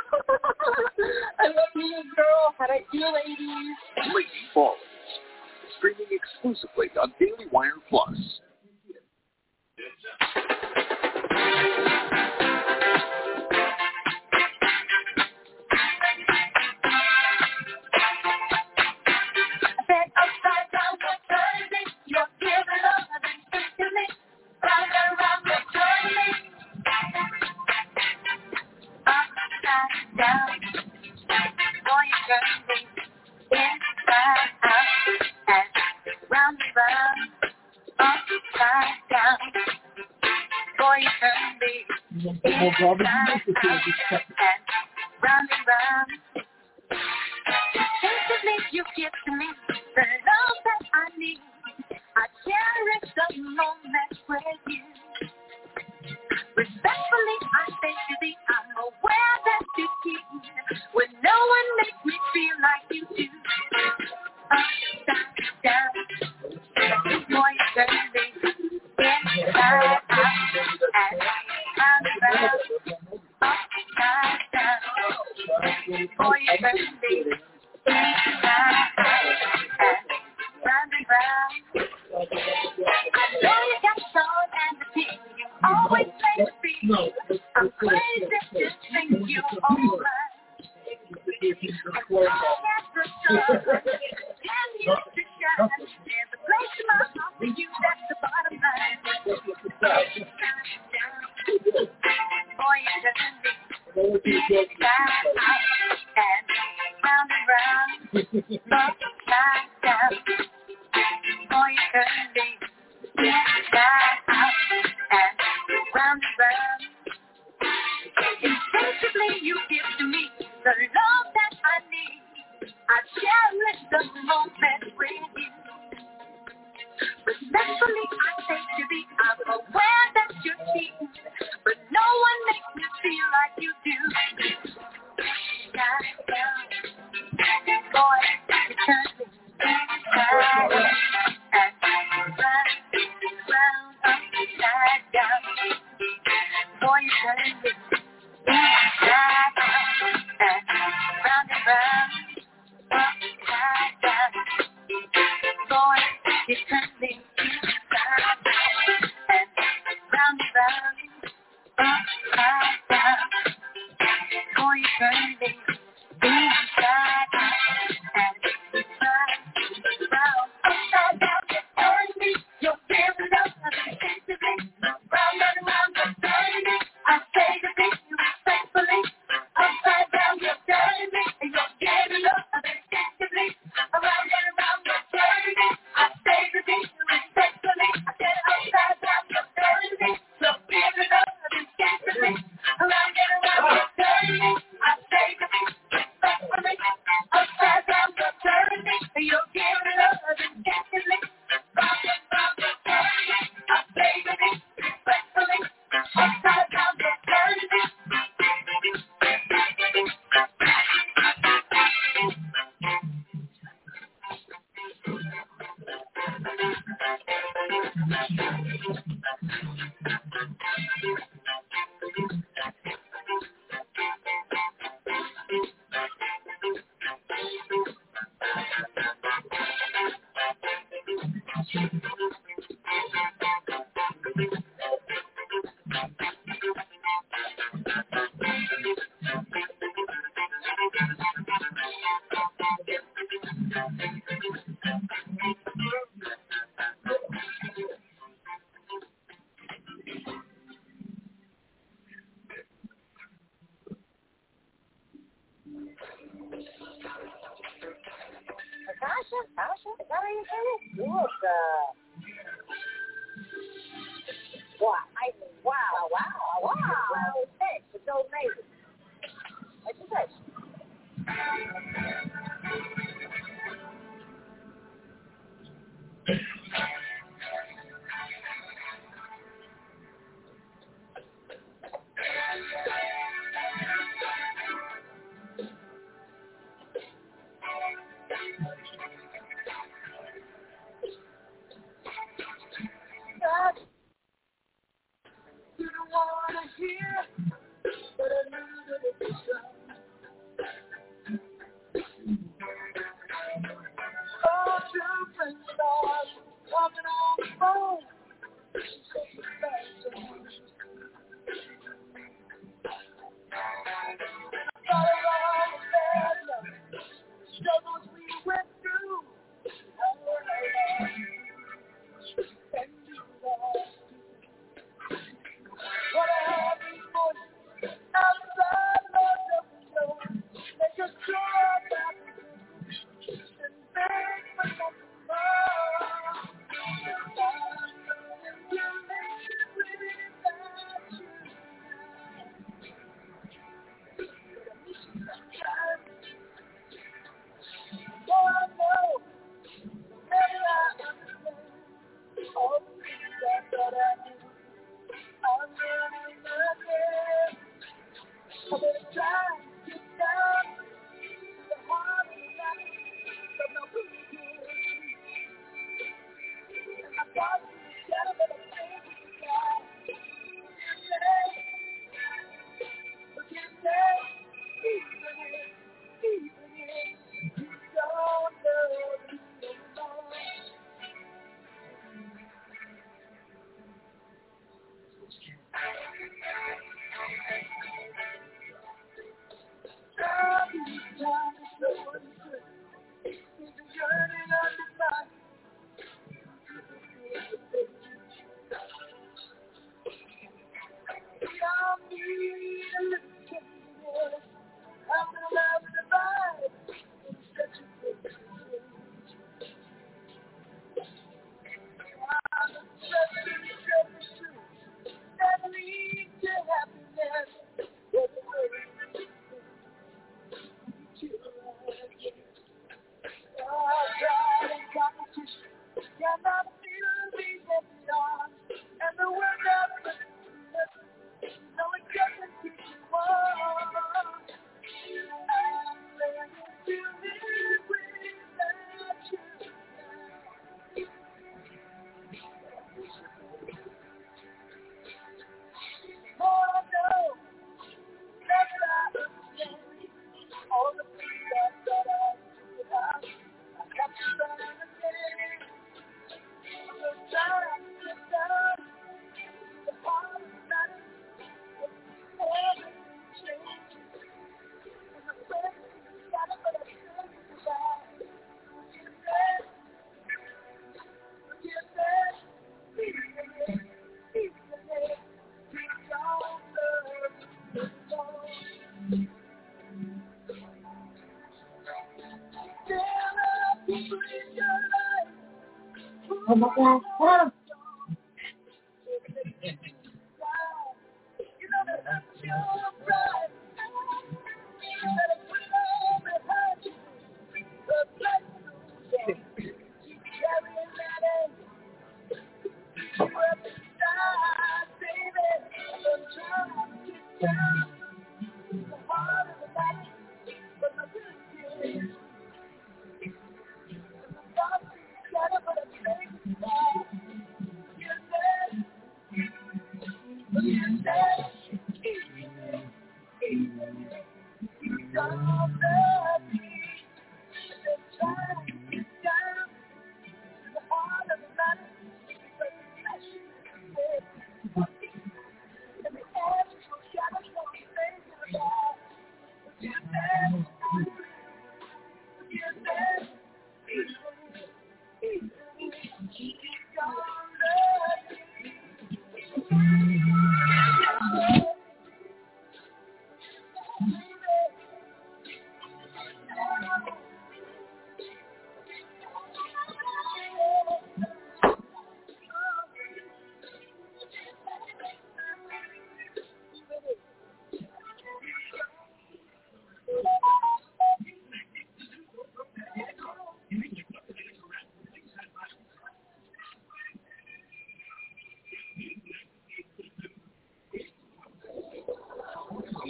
I love being a girl. How do I feel, ladies? Lady Ballers, streaming exclusively on Daily Wire Plus. You give to me the love that I need. I cherish the moment with you. Respectfully, I say to thee, I'm aware that you keep me when no one makes me feel like you do. Upside down, boy, you turn me inside out and round and round. Upside down, boy, you turn me. Round and round. I know you got soul and the tea. You always play the beat. I'm crazy to think you over. I have the sun. Tell you to shine. There's a place in my heart for you. That's the bottom line. Boy, you turn me inside out and round and round, upside down. Boy, you turn me inside out and round and round. Instinctively, you give to me the love that I need. I cherish the moment with you. Respectfully, I say to thee, I'm aware that you're cheating, but no one makes me feel like you do. Boy, you turn me inside and round, upside down. Boy, you turn me inside and round, upside down. Boy, you turn me inside Tasha, is that how you say it? You look, wow. Well, thanks. It's so amazing. What's your face? You don't wanna hear, but I knew that it was right. Oh, different stars talking on the phone. She said you felt so much. I thought about all the bad love, struggles we went through. And you lost. What a happy voice outside my door. Make us sure that and beg for something more. You live without you. Oh, I know, maybe I understand all the things I thought I knew. I'm running again. I'm gonna try to get down to the heart of the night, but no good. And my thoughts in the shadow, but I'm thinking to God. Forgive me, even if you don't love me anymore. Oh my God. Oh.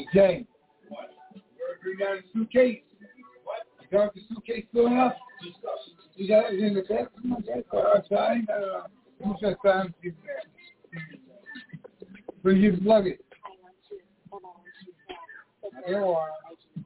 Jay. Bring out a suitcase. You got the suitcase filling up? You got it in the bathroom, I guess, or outside? What's that time? Where you plug it? There you are.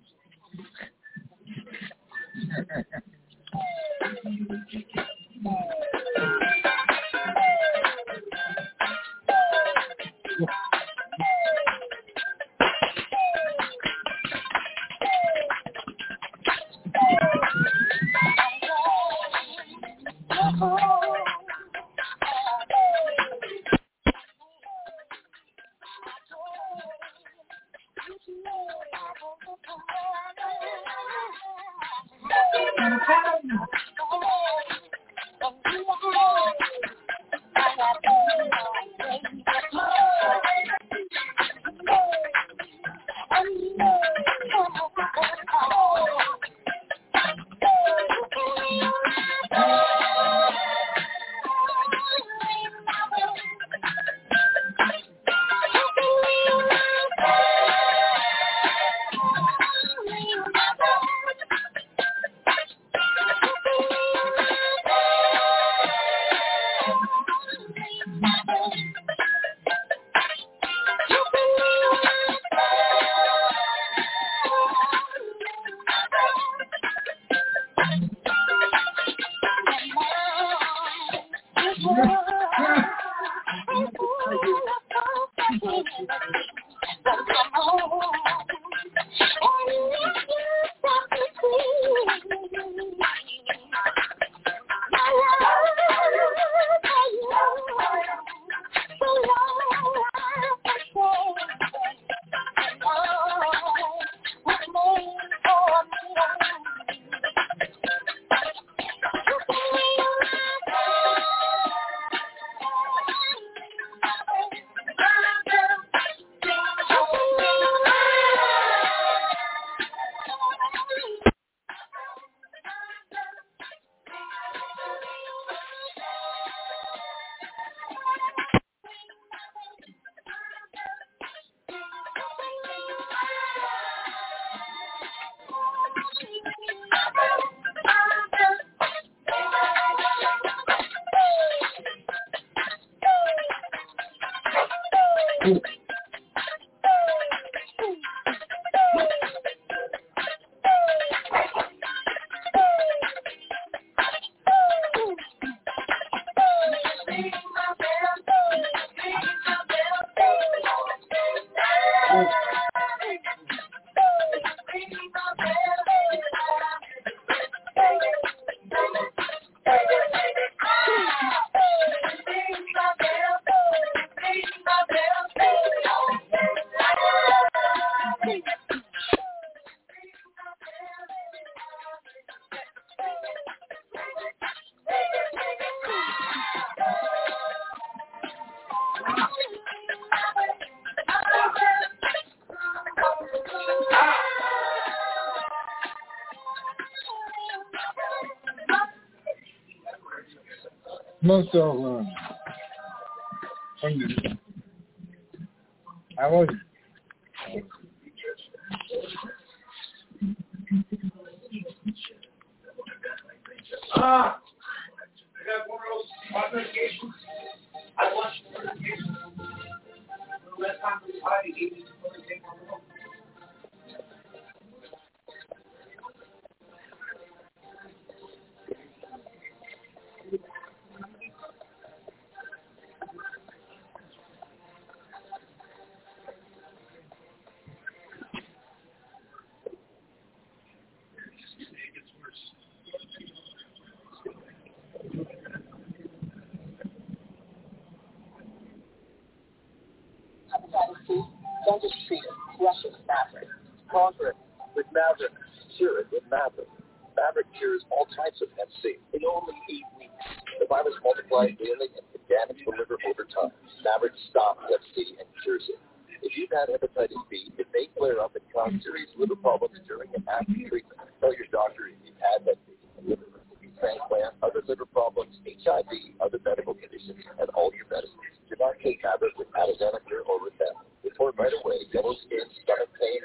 Most of I wasn't. I got one of those hot medications. I want medication. Last time we tried to eat, Don't just treat it. Crush it with Maverick. Conquer it with Maverick. Cure it with Maverick. Maverick cures all types of Hep C in only 8 weeks. The virus multiplies daily and can damage the liver over time. Maverick stops Hep C and cures it. If you've had hepatitis B, it may flare up and cause serious liver problems during and after treatment. Tell your doctor if you've had Hep C, liver transplant, other liver problems, HIV, other medical conditions, and all your medicines. Do not take Maverick with Madaxanacare or Repent. Report right away yellow skin, stomach pain,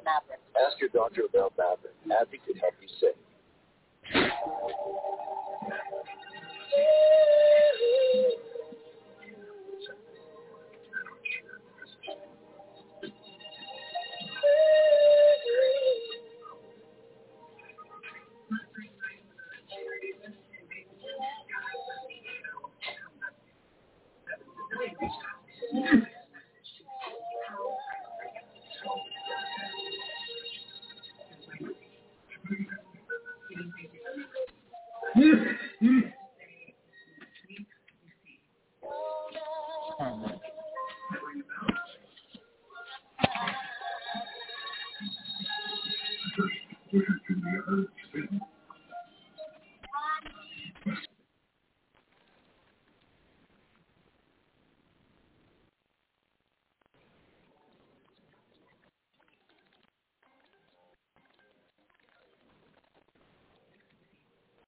Maverick. Ask your doctor about Maverick. AbbVie could help you save.